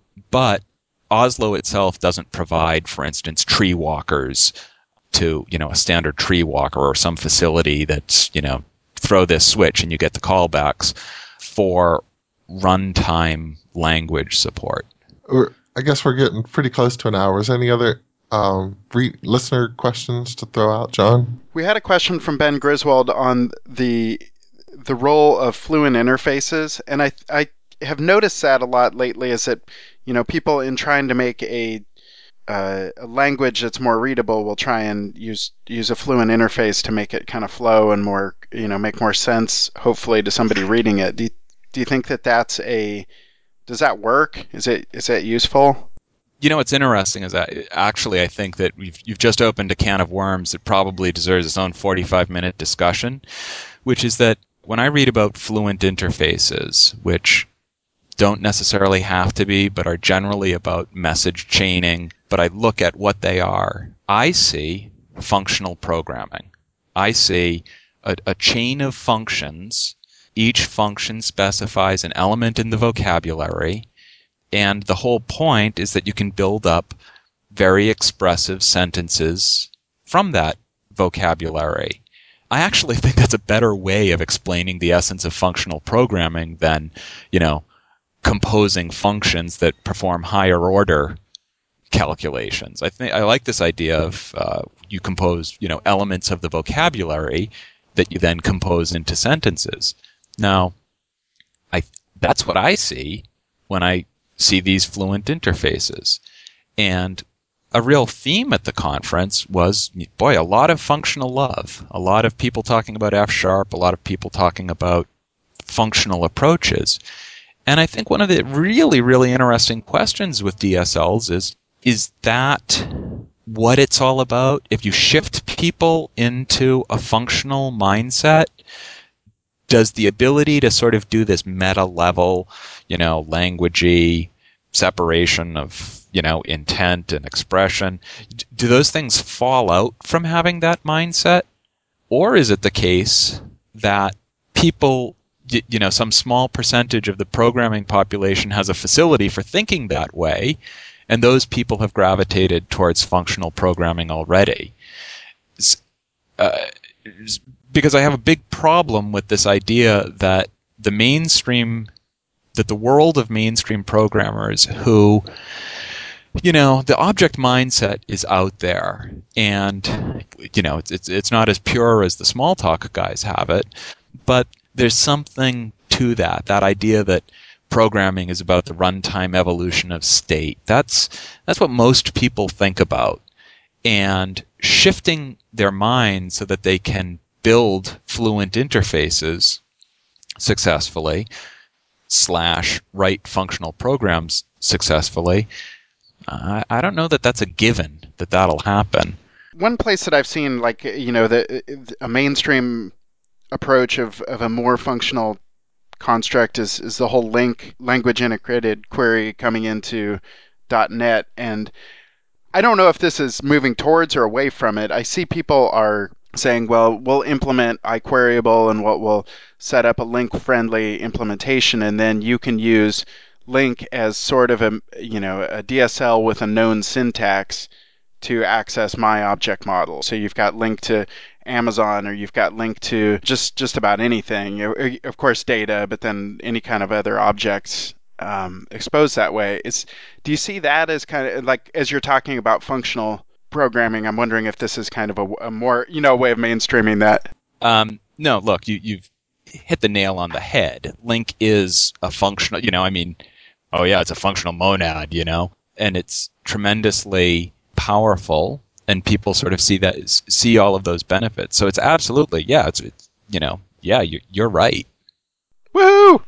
But Oslo itself doesn't provide, for instance, tree walkers to, you know, a standard tree walker or some facility that's, you know, throw this switch and you get the callbacks for runtime language support. Or, I guess we're getting pretty close to an hour. Is there any other um, re- listener questions to throw out, John? We had a question from Ben Griswold on the the role of fluent interfaces, and I I have noticed that a lot lately. Is that, you know, people in trying to make a uh, a language that's more readable will try and use use a fluent interface to make it kind of flow and more, you know, make more sense, hopefully, to somebody reading it. Do you, do you think that that's a does that work? Is it is that useful? You know, what's interesting is that actually I think that we've, you've just opened a can of worms that probably deserves its own forty-five minute discussion, which is that when I read about fluent interfaces, which don't necessarily have to be, but are generally about message chaining, but I look at what they are, I see functional programming. I see a, a chain of functions. Each function specifies an element in the vocabulary, and the whole point is that you can build up very expressive sentences from that vocabulary. I actually think that's a better way of explaining the essence of functional programming than, you know, composing functions that perform higher order calculations. I think I like this idea of uh, you compose, you know, elements of the vocabulary that you then compose into sentences. Now, I that's what I see when I see these fluent interfaces. And a real theme at the conference was, boy, a lot of functional love. A lot of people talking about F sharp, a lot of people talking about functional approaches. And I think one of the really, really interesting questions with D S Ls is, is that what it's all about? If you shift people into a functional mindset, does the ability to sort of do this meta level, you know, languagey separation of, you know, intent and expression, do those things fall out from having that mindset? Or is it the case that people, you know, some small percentage of the programming population has a facility for thinking that way, and those people have gravitated towards functional programming already? Uh, because I have a big problem with this idea that the mainstream, that the world of mainstream programmers who, you know, the object mindset is out there, and, you know, it's, it's, it's not as pure as the Smalltalk guys have it, but there's something to that, that idea that programming is about the runtime evolution of state. That's, that's what most people think about. And shifting their minds so that they can build fluent interfaces successfully, slash write functional programs successfully, I, I don't know that that's a given that that'll happen. One place that I've seen, like, you know, the a mainstream approach of, of a more functional construct is, is the whole link language integrated query coming into .NET. And I don't know if this is moving towards or away from it. I see people are saying, well, we'll implement iQueryable and what we'll set up a link-friendly implementation, and then you can use link as sort of a, you know, a D S L with a known syntax to access my object model. So you've got link to Amazon, or you've got link to just, just about anything. Of course, data, but then any kind of other objects um, exposed that way. It's, do you see that as kind of like, as you're talking about functional programming, I'm wondering if this is kind of a, a more, you know, way of mainstreaming that? Um, no, look, you, you've hit the nail on the head. Link is a functional, you know, I mean, oh yeah, it's a functional monad, you know, and it's tremendously powerful, and people sort of see that, see all of those benefits. So it's absolutely, yeah, it's, it's you know, yeah, you're, you're right. Woohoo!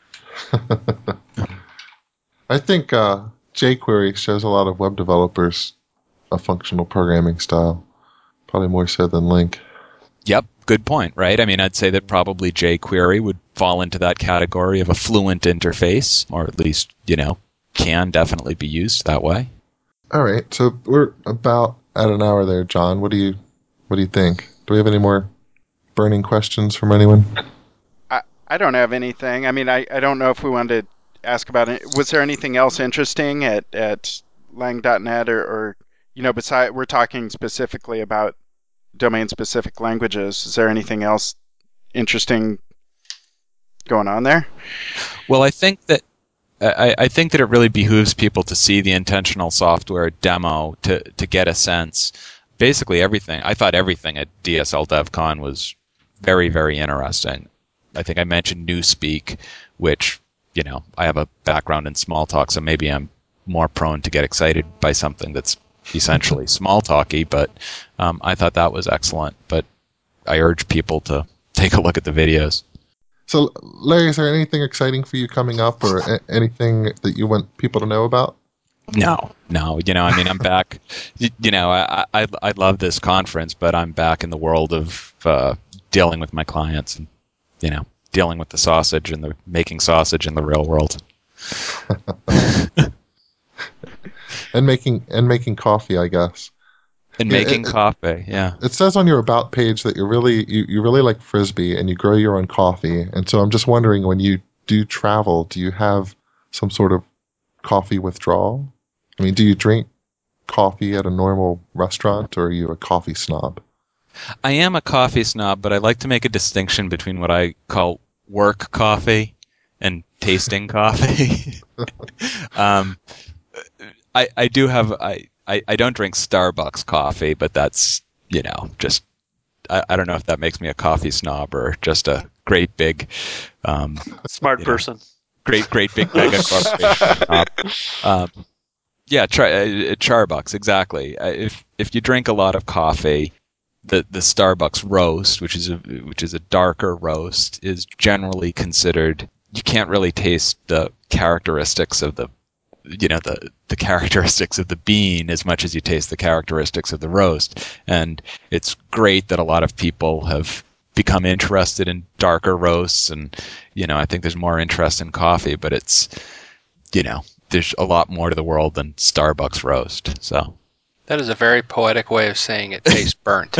I think uh, jQuery shows a lot of web developers a functional programming style, probably more so than Link. Yep, good point, right? I mean, I'd say that probably jQuery would fall into that category of a fluent interface, or at least, you know, can definitely be used that way. All right, so we're about at an hour there, John. What do you, what do you think? Do we have any more burning questions from anyone? I, I don't have anything. I mean, I, I don't know if we wanted to ask about it. Was there anything else interesting at, at lang dot net, or, or, you know, besides, we're talking specifically about domain-specific languages. Is there anything else interesting going on there? Well, I think that I, I think that it really behooves people to see the intentional software demo to, to get a sense. Basically everything. I thought everything at D S L DevCon was very, very interesting. I think I mentioned Newspeak, which, you know, I have a background in Smalltalk, so maybe I'm more prone to get excited by something that's essentially Smalltalky, but um, I thought that was excellent. But I urge people to take a look at the videos. So, Larry, is there anything exciting for you coming up, or a- anything that you want people to know about? No, no. You know, I mean, I'm back. You, you know, I, I I love this conference, but I'm back in the world of uh, dealing with my clients and, you know, dealing with the sausage and the making sausage in the real world. and making and making coffee, I guess. And Yeah, making it, coffee, yeah. It says on your about page that you're really you, you really like Frisbee and you grow your own coffee. And so I'm just wondering, when you do travel, do you have some sort of coffee withdrawal? I mean, do you drink coffee at a normal restaurant, or are you a coffee snob? I am a coffee snob, but I like to make a distinction between what I call work coffee and tasting coffee. um, I I do have I. I, I don't drink Starbucks coffee, but that's, you know, just, I, I don't know if that makes me a coffee snob or just a great big, um, Smart you know, person. great, great big mega corporation. um, um, yeah, try, uh, Charbucks, exactly. Uh, if if you drink a lot of coffee, the the Starbucks roast, which is a which is a darker roast, is generally considered. You can't really taste the characteristics of the, you know, the the characteristics of the bean as much as you taste the characteristics of the roast. And it's great that a lot of people have become interested in darker roasts, and you know, I think there's more interest in coffee, but it's, you know, there's a lot more to the world than Starbucks roast. So That is a very poetic way of saying it tastes burnt.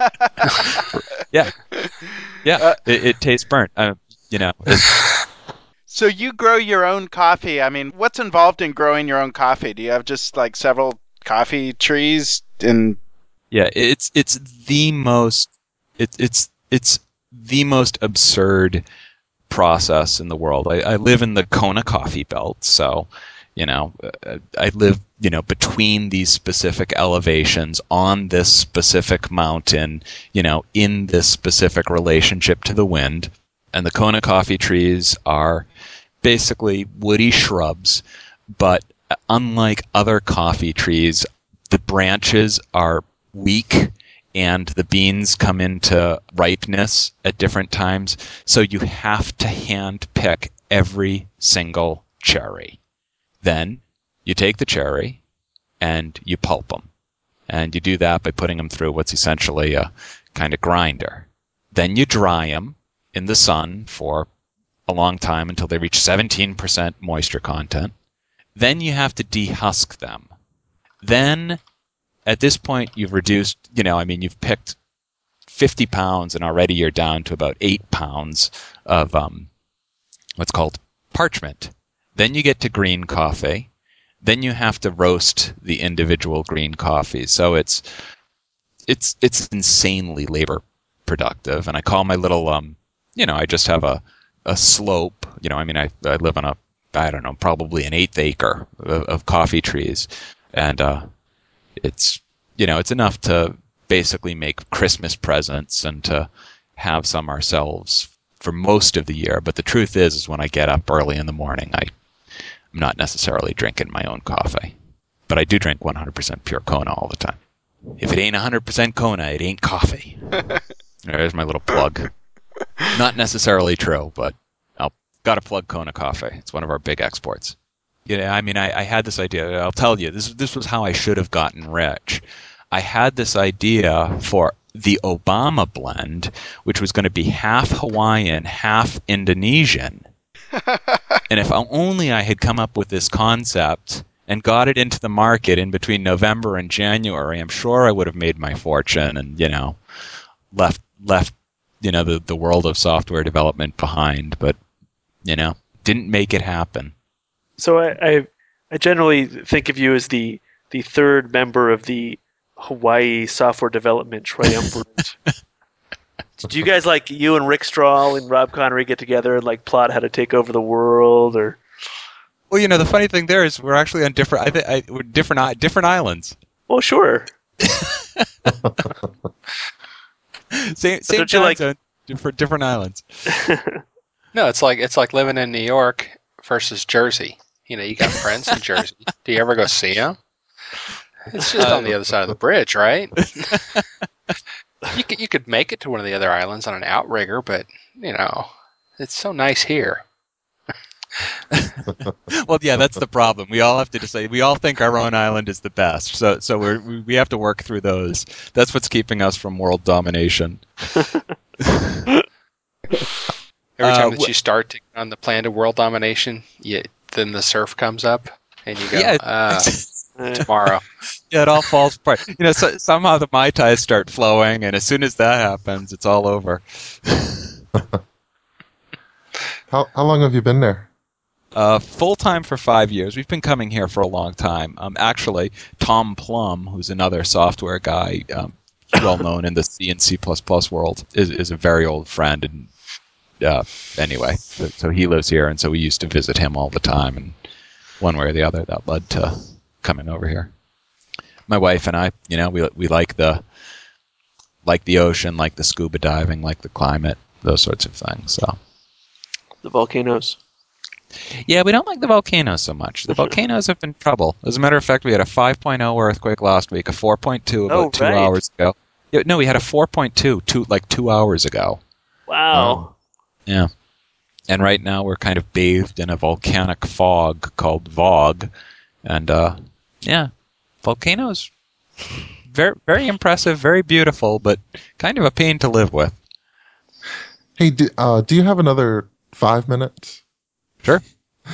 yeah, yeah, Uh, it, it tastes burnt. Uh, you know, it's, So you grow your own coffee. I mean, what's involved in growing your own coffee? Do you have just like several coffee trees? And yeah, it's it's the most it, it's it's the most absurd process in the world. I, I live in the Kona coffee belt, so you know, uh, I live, you know, between these specific elevations on this specific mountain, you know, in this specific relationship to the wind. And the Kona coffee trees are basically woody shrubs, but unlike other coffee trees, the branches are weak and the beans come into ripeness at different times. So you have to hand pick every single cherry. Then you take the cherry and you pulp them. And you do that by putting them through what's essentially a kind of grinder. Then you dry them in the sun for a long time until they reach seventeen percent moisture content. Then you have to dehusk them. Then at this point you've reduced, you know, I mean, you've picked fifty pounds and already you're down to about eight pounds of um, what's called parchment. Then you get to green coffee. Then you have to roast the individual green coffees. So it's it's it's insanely labor productive. And I call my little um, you know, I just have a a slope. You know, I mean, I I live on a I don't know, probably an eighth acre of, of coffee trees, and uh, it's you know, it's enough to basically make Christmas presents and to have some ourselves for most of the year. But the truth is, is when I get up early in the morning, I I'm not necessarily drinking my own coffee, but I do drink one hundred percent pure Kona all the time. If it ain't one hundred percent Kona, it ain't coffee. There's my little plug. Not necessarily true, but I'll got to plug Kona Coffee. It's one of our big exports. Yeah, I mean, I, I had this idea. I'll tell you, this this was how I should have gotten rich. I had this idea for the Obama blend, which was going to be half Hawaiian, half Indonesian. And if only I had come up with this concept and got it into the market in between November and January, I'm sure I would have made my fortune and, you know, left left, you know, the, the world of software development behind. But, you know, didn't make it happen. So I, I, I generally think of you as the the third member of the Hawaii software development triumvirate. Did you guys, like you and Rick Strahl and Rob Connery, get together and like plot how to take over the world? Or Well, you know, the funny thing there is we're actually on different, I think, I, we're different, i- different islands. well, sure. Same, same don't you time like- zone, different, different islands. No, it's like it's like living in New York versus Jersey. You know, you got friends in Jersey. Do you ever go see them? It's just on the other side of the bridge, right? you could you could make it to one of the other islands on an outrigger, but you know, it's so nice here. Well, yeah, that's the problem. We all have to decide. We all think our own island is the best, so so we're, we we have to work through those. That's what's keeping us from world domination. Every Uh, time that wh- you start to, on the plan to world domination, you, then the surf comes up, and you go, Yeah, uh, Eh, tomorrow. Yeah, it all falls apart. You know, so, somehow the Mai Tais start flowing, and as soon as that happens, it's all over. How how long have you been there? Uh, full time for five years. We've been coming here for a long time. Um, actually, Tom Plum, who's another software guy, um, well known in the C and C plus plus world, is, is a very old friend. And uh, anyway, so, so he lives here, and so we used to visit him all the time. And one way or the other, that led to coming over here. My wife and I, you know, we we like the like the ocean, like the scuba diving, like the climate. those sorts of things. So The volcanoes. yeah, we don't like the volcanoes so much. The volcanoes have been trouble. As a matter of fact, we had a five point oh earthquake last week, a four point two about Oh, two right. hours ago. Yeah, no, we had a four point two two like two hours ago. Wow. Yeah. And right now we're kind of bathed in a volcanic fog called Vog. And, uh, yeah, volcanoes, very, very impressive, very beautiful, but kind of a pain to live with. Hey, do, uh, do you have another five minutes? Sure.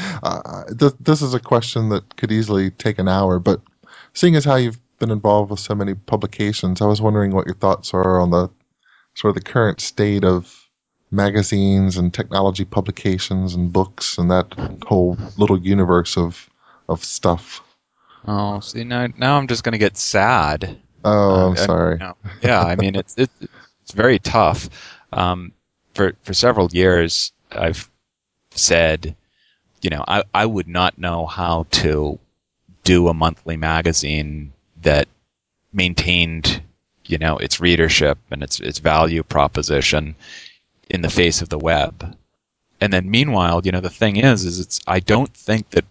Uh, th- this is a question that could easily take an hour, but seeing as how you've been involved with so many publications, I was wondering what your thoughts are on the sort of the current state of magazines and technology publications and books and that whole little universe of of stuff. Oh, see, now, now I'm just going to get sad. Oh, Uh, I'm sorry. you know, yeah, I mean, it's, it's, it's very tough. Um, for, for several years, I've said, you know, I, I would not know how to do a monthly magazine that maintained, you know, its readership and its its value proposition in the face of the web. And then meanwhile, you know, the thing is, is it's I don't think that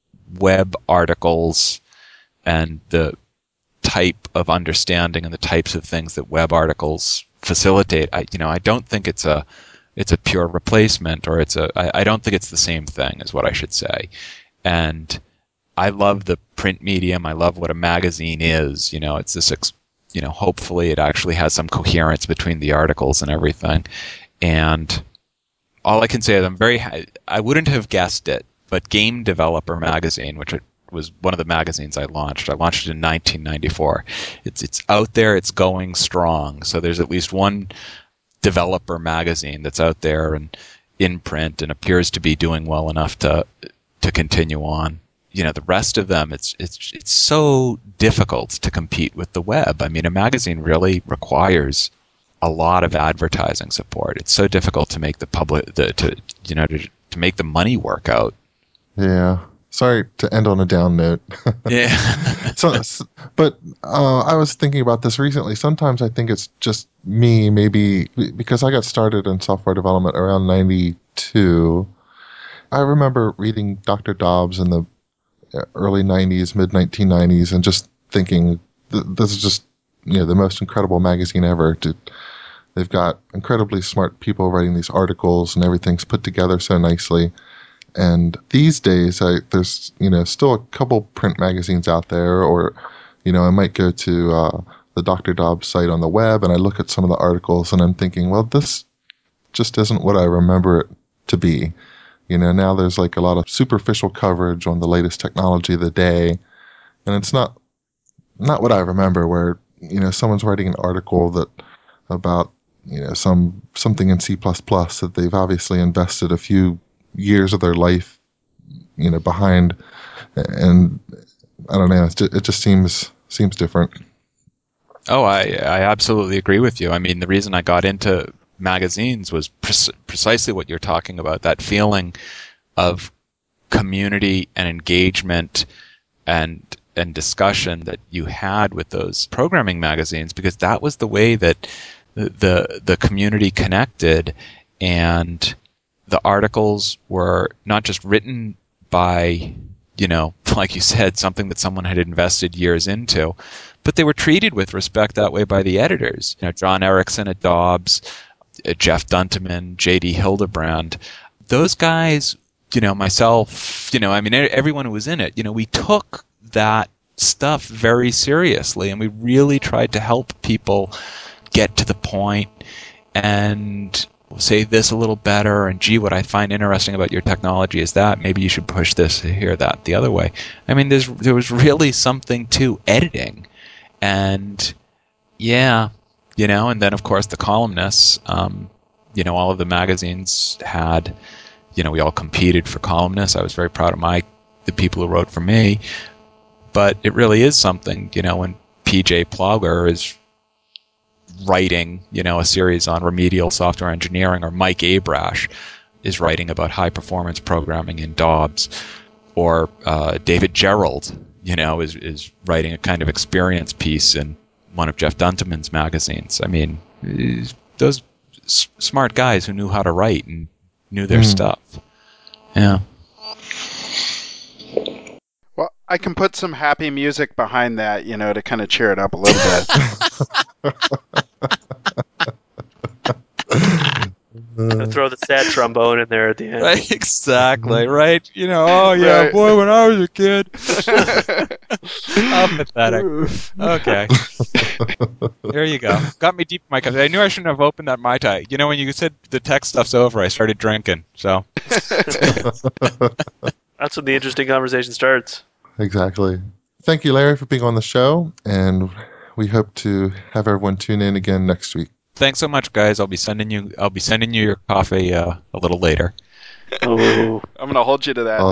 web articles and the type of understanding and the types of things that web articles facilitate, I you know, I don't think it's a it's a pure replacement, or it's a I, I don't think it's the same thing, is what I should say. And I love the print medium. I love what a magazine is. You know, it's this, you know, hopefully it actually has some coherence between the articles and everything. And all I can say is I'm very, I wouldn't have guessed it, but Game Developer Magazine, which was one of the magazines I launched, I launched it in nineteen ninety-four. It's, it's out there. It's going strong. So there's at least one developer magazine that's out there and in print and appears to be doing well enough to, to continue on. You know, the rest of them, it's it's it's so difficult to compete with the web. I mean, a magazine really requires a lot of advertising support. It's so difficult to make the public, the, to you know, to, to make the money work out. Yeah. Sorry to end on a down note. Yeah. so, but uh, I was thinking about this recently. Sometimes I think it's just me, maybe because I got started in software development around ninety-two. I remember reading Doctor Dobbs in the early nineties, mid nineteen nineties, and just thinking, this is just, you know, the most incredible magazine ever. They've got incredibly smart people writing these articles, and everything's put together so nicely. And these days, I, there's, you know, still a couple print magazines out there, or, you know, I might go to uh, the Doctor Dobbs site on the web, and I look at some of the articles, and I'm thinking, well, this just isn't what I remember it to be. You know, now there's like a lot of superficial coverage on the latest technology of the day, and it's not not what I remember, where, you know, someone's writing an article that about, you know, some something in C plus plus that they've obviously invested a few years of their life, you know, behind, and I don't know, it just, it just seems seems different. Oh, I I absolutely agree with you. I mean, the reason I got into magazines was pre- precisely what you're talking about, that feeling of community and engagement and and discussion that you had with those programming magazines, because that was the way that the the, the community connected, and the articles were not just written by, you know, like you said, something that someone had invested years into, but they were treated with respect that way by the editors. You know, John Erickson at Dobbs, Jeff Dunteman, J D Hildebrand, those guys, you know, myself, you know, I mean, everyone who was in it, you know, we took that stuff very seriously, and we really tried to help people get to the point and say this a little better, and gee, what I find interesting about your technology is that maybe you should push this here, that, the other way. I mean, there's there was really something to editing, and yeah, you know, and then of course the columnists, um, you know, all of the magazines had, you know, we all competed for columnists. I was very proud of my the people who wrote for me, but it really is something, you know, when P J Plowger is writing, you know, a series on remedial software engineering, or Mike Abrash is writing about high performance programming in Dobbs, or uh, David Gerald, you know, is is writing a kind of experience piece in one of Jeff Dunteman's magazines. I mean, those s- smart guys who knew how to write and knew their Mm. stuff. Yeah. Well, I can put some happy music behind that, you know, to kind of cheer it up a little bit. Gonna throw the sad trombone in there at the end. Right, exactly, right? You know, oh yeah, Right. boy, when I was a kid. How pathetic. Okay. There you go. Got me deep in my cup. I knew I shouldn't have opened that Mai Tai. You know, when you said the tech stuff's over, I started drinking. So That's when the interesting conversation starts. Exactly. Thank you, Larry, for being on the show, and we hope to have everyone tune in again next week. thanks so much, guys. I'll be sending you. I'll be sending you your coffee uh, a little later. Oh, I'm going to hold you to that.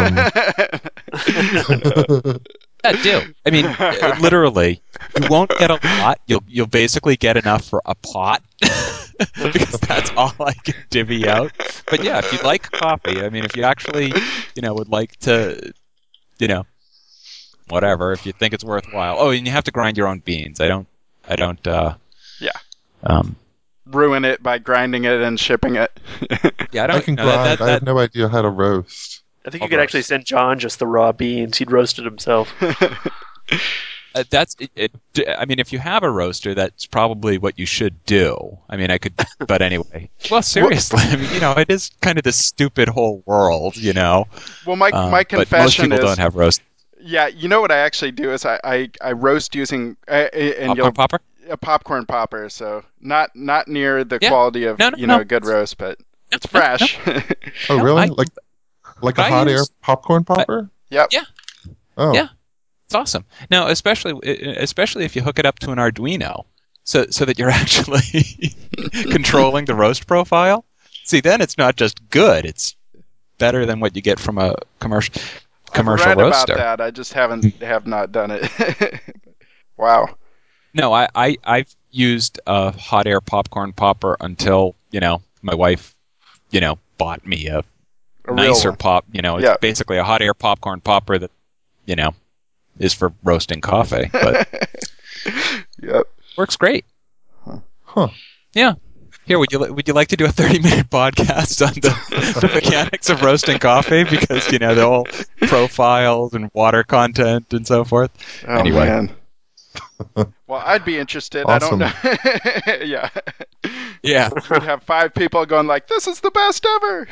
Awesome. Yeah, do. I mean, uh, literally, you won't get a lot. You'll you'll basically get enough for a pot because that's all I can divvy out. But yeah, if you like coffee, I mean, if you actually, you know, would like to, you know, whatever, if you think it's worthwhile. Oh, and you have to grind your own beans. I don't. I don't. uh Yeah. Um. Ruin it by grinding it and shipping it. Yeah, I don't. I can no, that- grind. that- I have that- no idea how to roast. I think I'll you could actually roast. send John just the raw beans. He'd roast it himself. Uh, that's it, it, I mean, if you have a roaster, that's probably what you should do. I mean, I could, but anyway. Well, seriously, I mean, you know, it is kind of this stupid whole world, you know. Well, my Um, my but most confession people is, don't have roast yeah, you know what I actually do is I I, I roast using uh, and popcorn you'll popper. a popcorn popper, so not not near the Yeah. quality of No, no, you know no. a good roast, but it's no, no. fresh. Oh, No, really? I- like like but a I hot air use- popcorn popper? Yep. Yeah. Oh. Yeah. It's awesome. Now, especially especially if you hook it up to an Arduino, so so that you're actually controlling the roast profile. See, then it's not just good; it's better than what you get from a commercial commercial I've read roaster. about that. I just haven't have not done it. Wow. No, I, I I've used a hot air popcorn popper until, you know, my wife, you know, bought me a, A real nicer one. pop. You know, it's Yeah. basically a hot air popcorn popper that, you know, is for roasting coffee, but Yep. works great. Huh. Yeah. Here, would you li- would you like to do a thirty minute podcast on the, the mechanics of roasting coffee? Because, you know, the whole profiles and water content and so forth. Oh Anyway. man. Well, I'd be interested. Awesome. I don't know. Yeah. Yeah. We'd have five people going like, "This is the best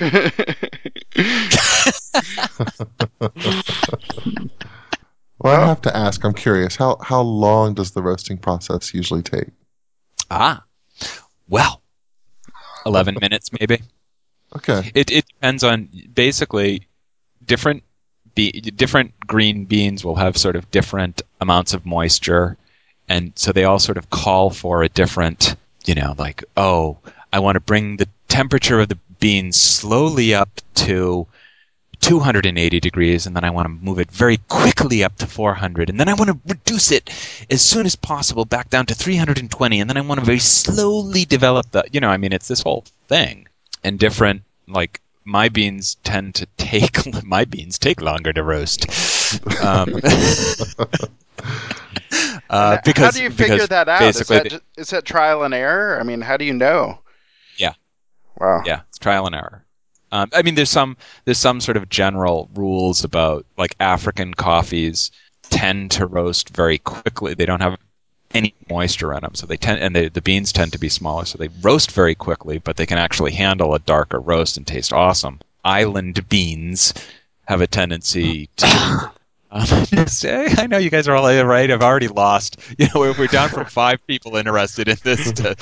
ever." Well, I Oh. have to ask. I'm curious. How how long does the roasting process usually take? Ah. Well, eleven minutes maybe. Okay. It it depends on basically different be, different green beans will have sort of different amounts of moisture, and so they all sort of call for a different, you know, like, oh, I want to bring the temperature of the beans slowly up to two hundred eighty degrees, and then I want to move it very quickly up to four hundred, and then I want to reduce it as soon as possible back down to three hundred twenty, and then I want to very slowly develop the, you know, I mean, it's this whole thing. And different, like, my beans tend to take, my beans take longer to roast. Um, uh, because, how do you figure because that out? Is basically that, the- ju- is that trial and error? I mean, how do you know? Yeah. Wow. Yeah, it's trial and error. Um, I mean, there's some there's some sort of general rules about, like, African coffees tend to roast very quickly. They don't have any moisture in them, so they tend and they, the beans tend to be smaller, so they roast very quickly, but they can actually handle a darker roast and taste awesome. Island beans have a tendency to. Um, I know you guys are all right. I've already lost. You know, we're, we're down from five people interested in this to.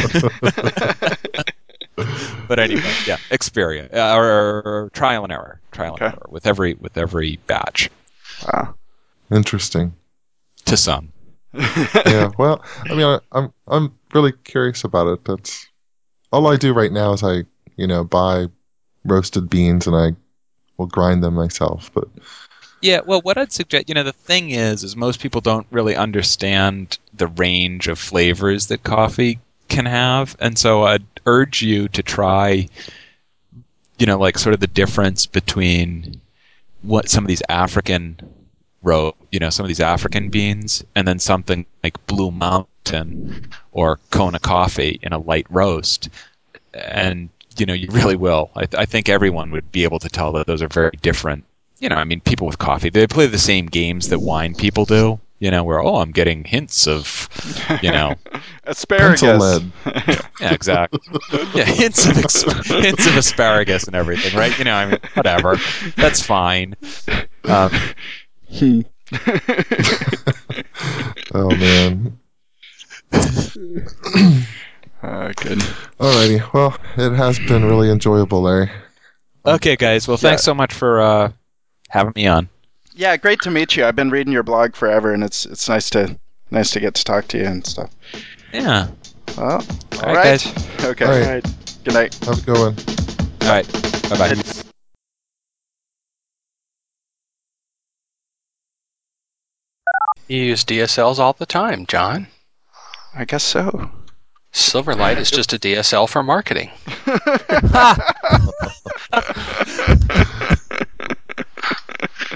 But anyway, yeah, experience uh, or, or, or trial and error, trial Okay. and error with every with every batch. Wow. Interesting. To some, Yeah. Well, I mean, I, I'm I'm really curious about it. That's all I do right now is I, you know, buy roasted beans and I will grind them myself. But yeah. Well, what I'd suggest, you know, the thing is, is most people don't really understand the range of flavors that coffee can have, and so I'd urge you to try, you know, like sort of the difference between what some of these African row, you know, some of these African beans, and then something like Blue Mountain or Kona Coffee in a light roast. And, you know, you really will. I, I think everyone would be able to tell that those are very different. You know, I mean, people with coffee, they play the same games that wine people do. You know, where, oh, I'm getting hints of, you know, asparagus. Pencil lead. yeah, exactly. Yeah, hints of ex- hints of asparagus and everything, right? You know, I mean, whatever. That's fine. Um, Oh man. Uh, good. Alrighty. Well, it has been really enjoyable, Larry. okay, guys. Well, thanks so much for uh, having me on. Yeah, great to meet you. I've been reading your blog forever, and it's it's nice to nice to get to talk to you and stuff. Yeah. Well, all All right, right. guys. Okay. All right. All right. Good night. Have a good one. All right. Bye bye. You use D S Ls all the time, John. I guess so. Silverlight is just a D S L for marketing.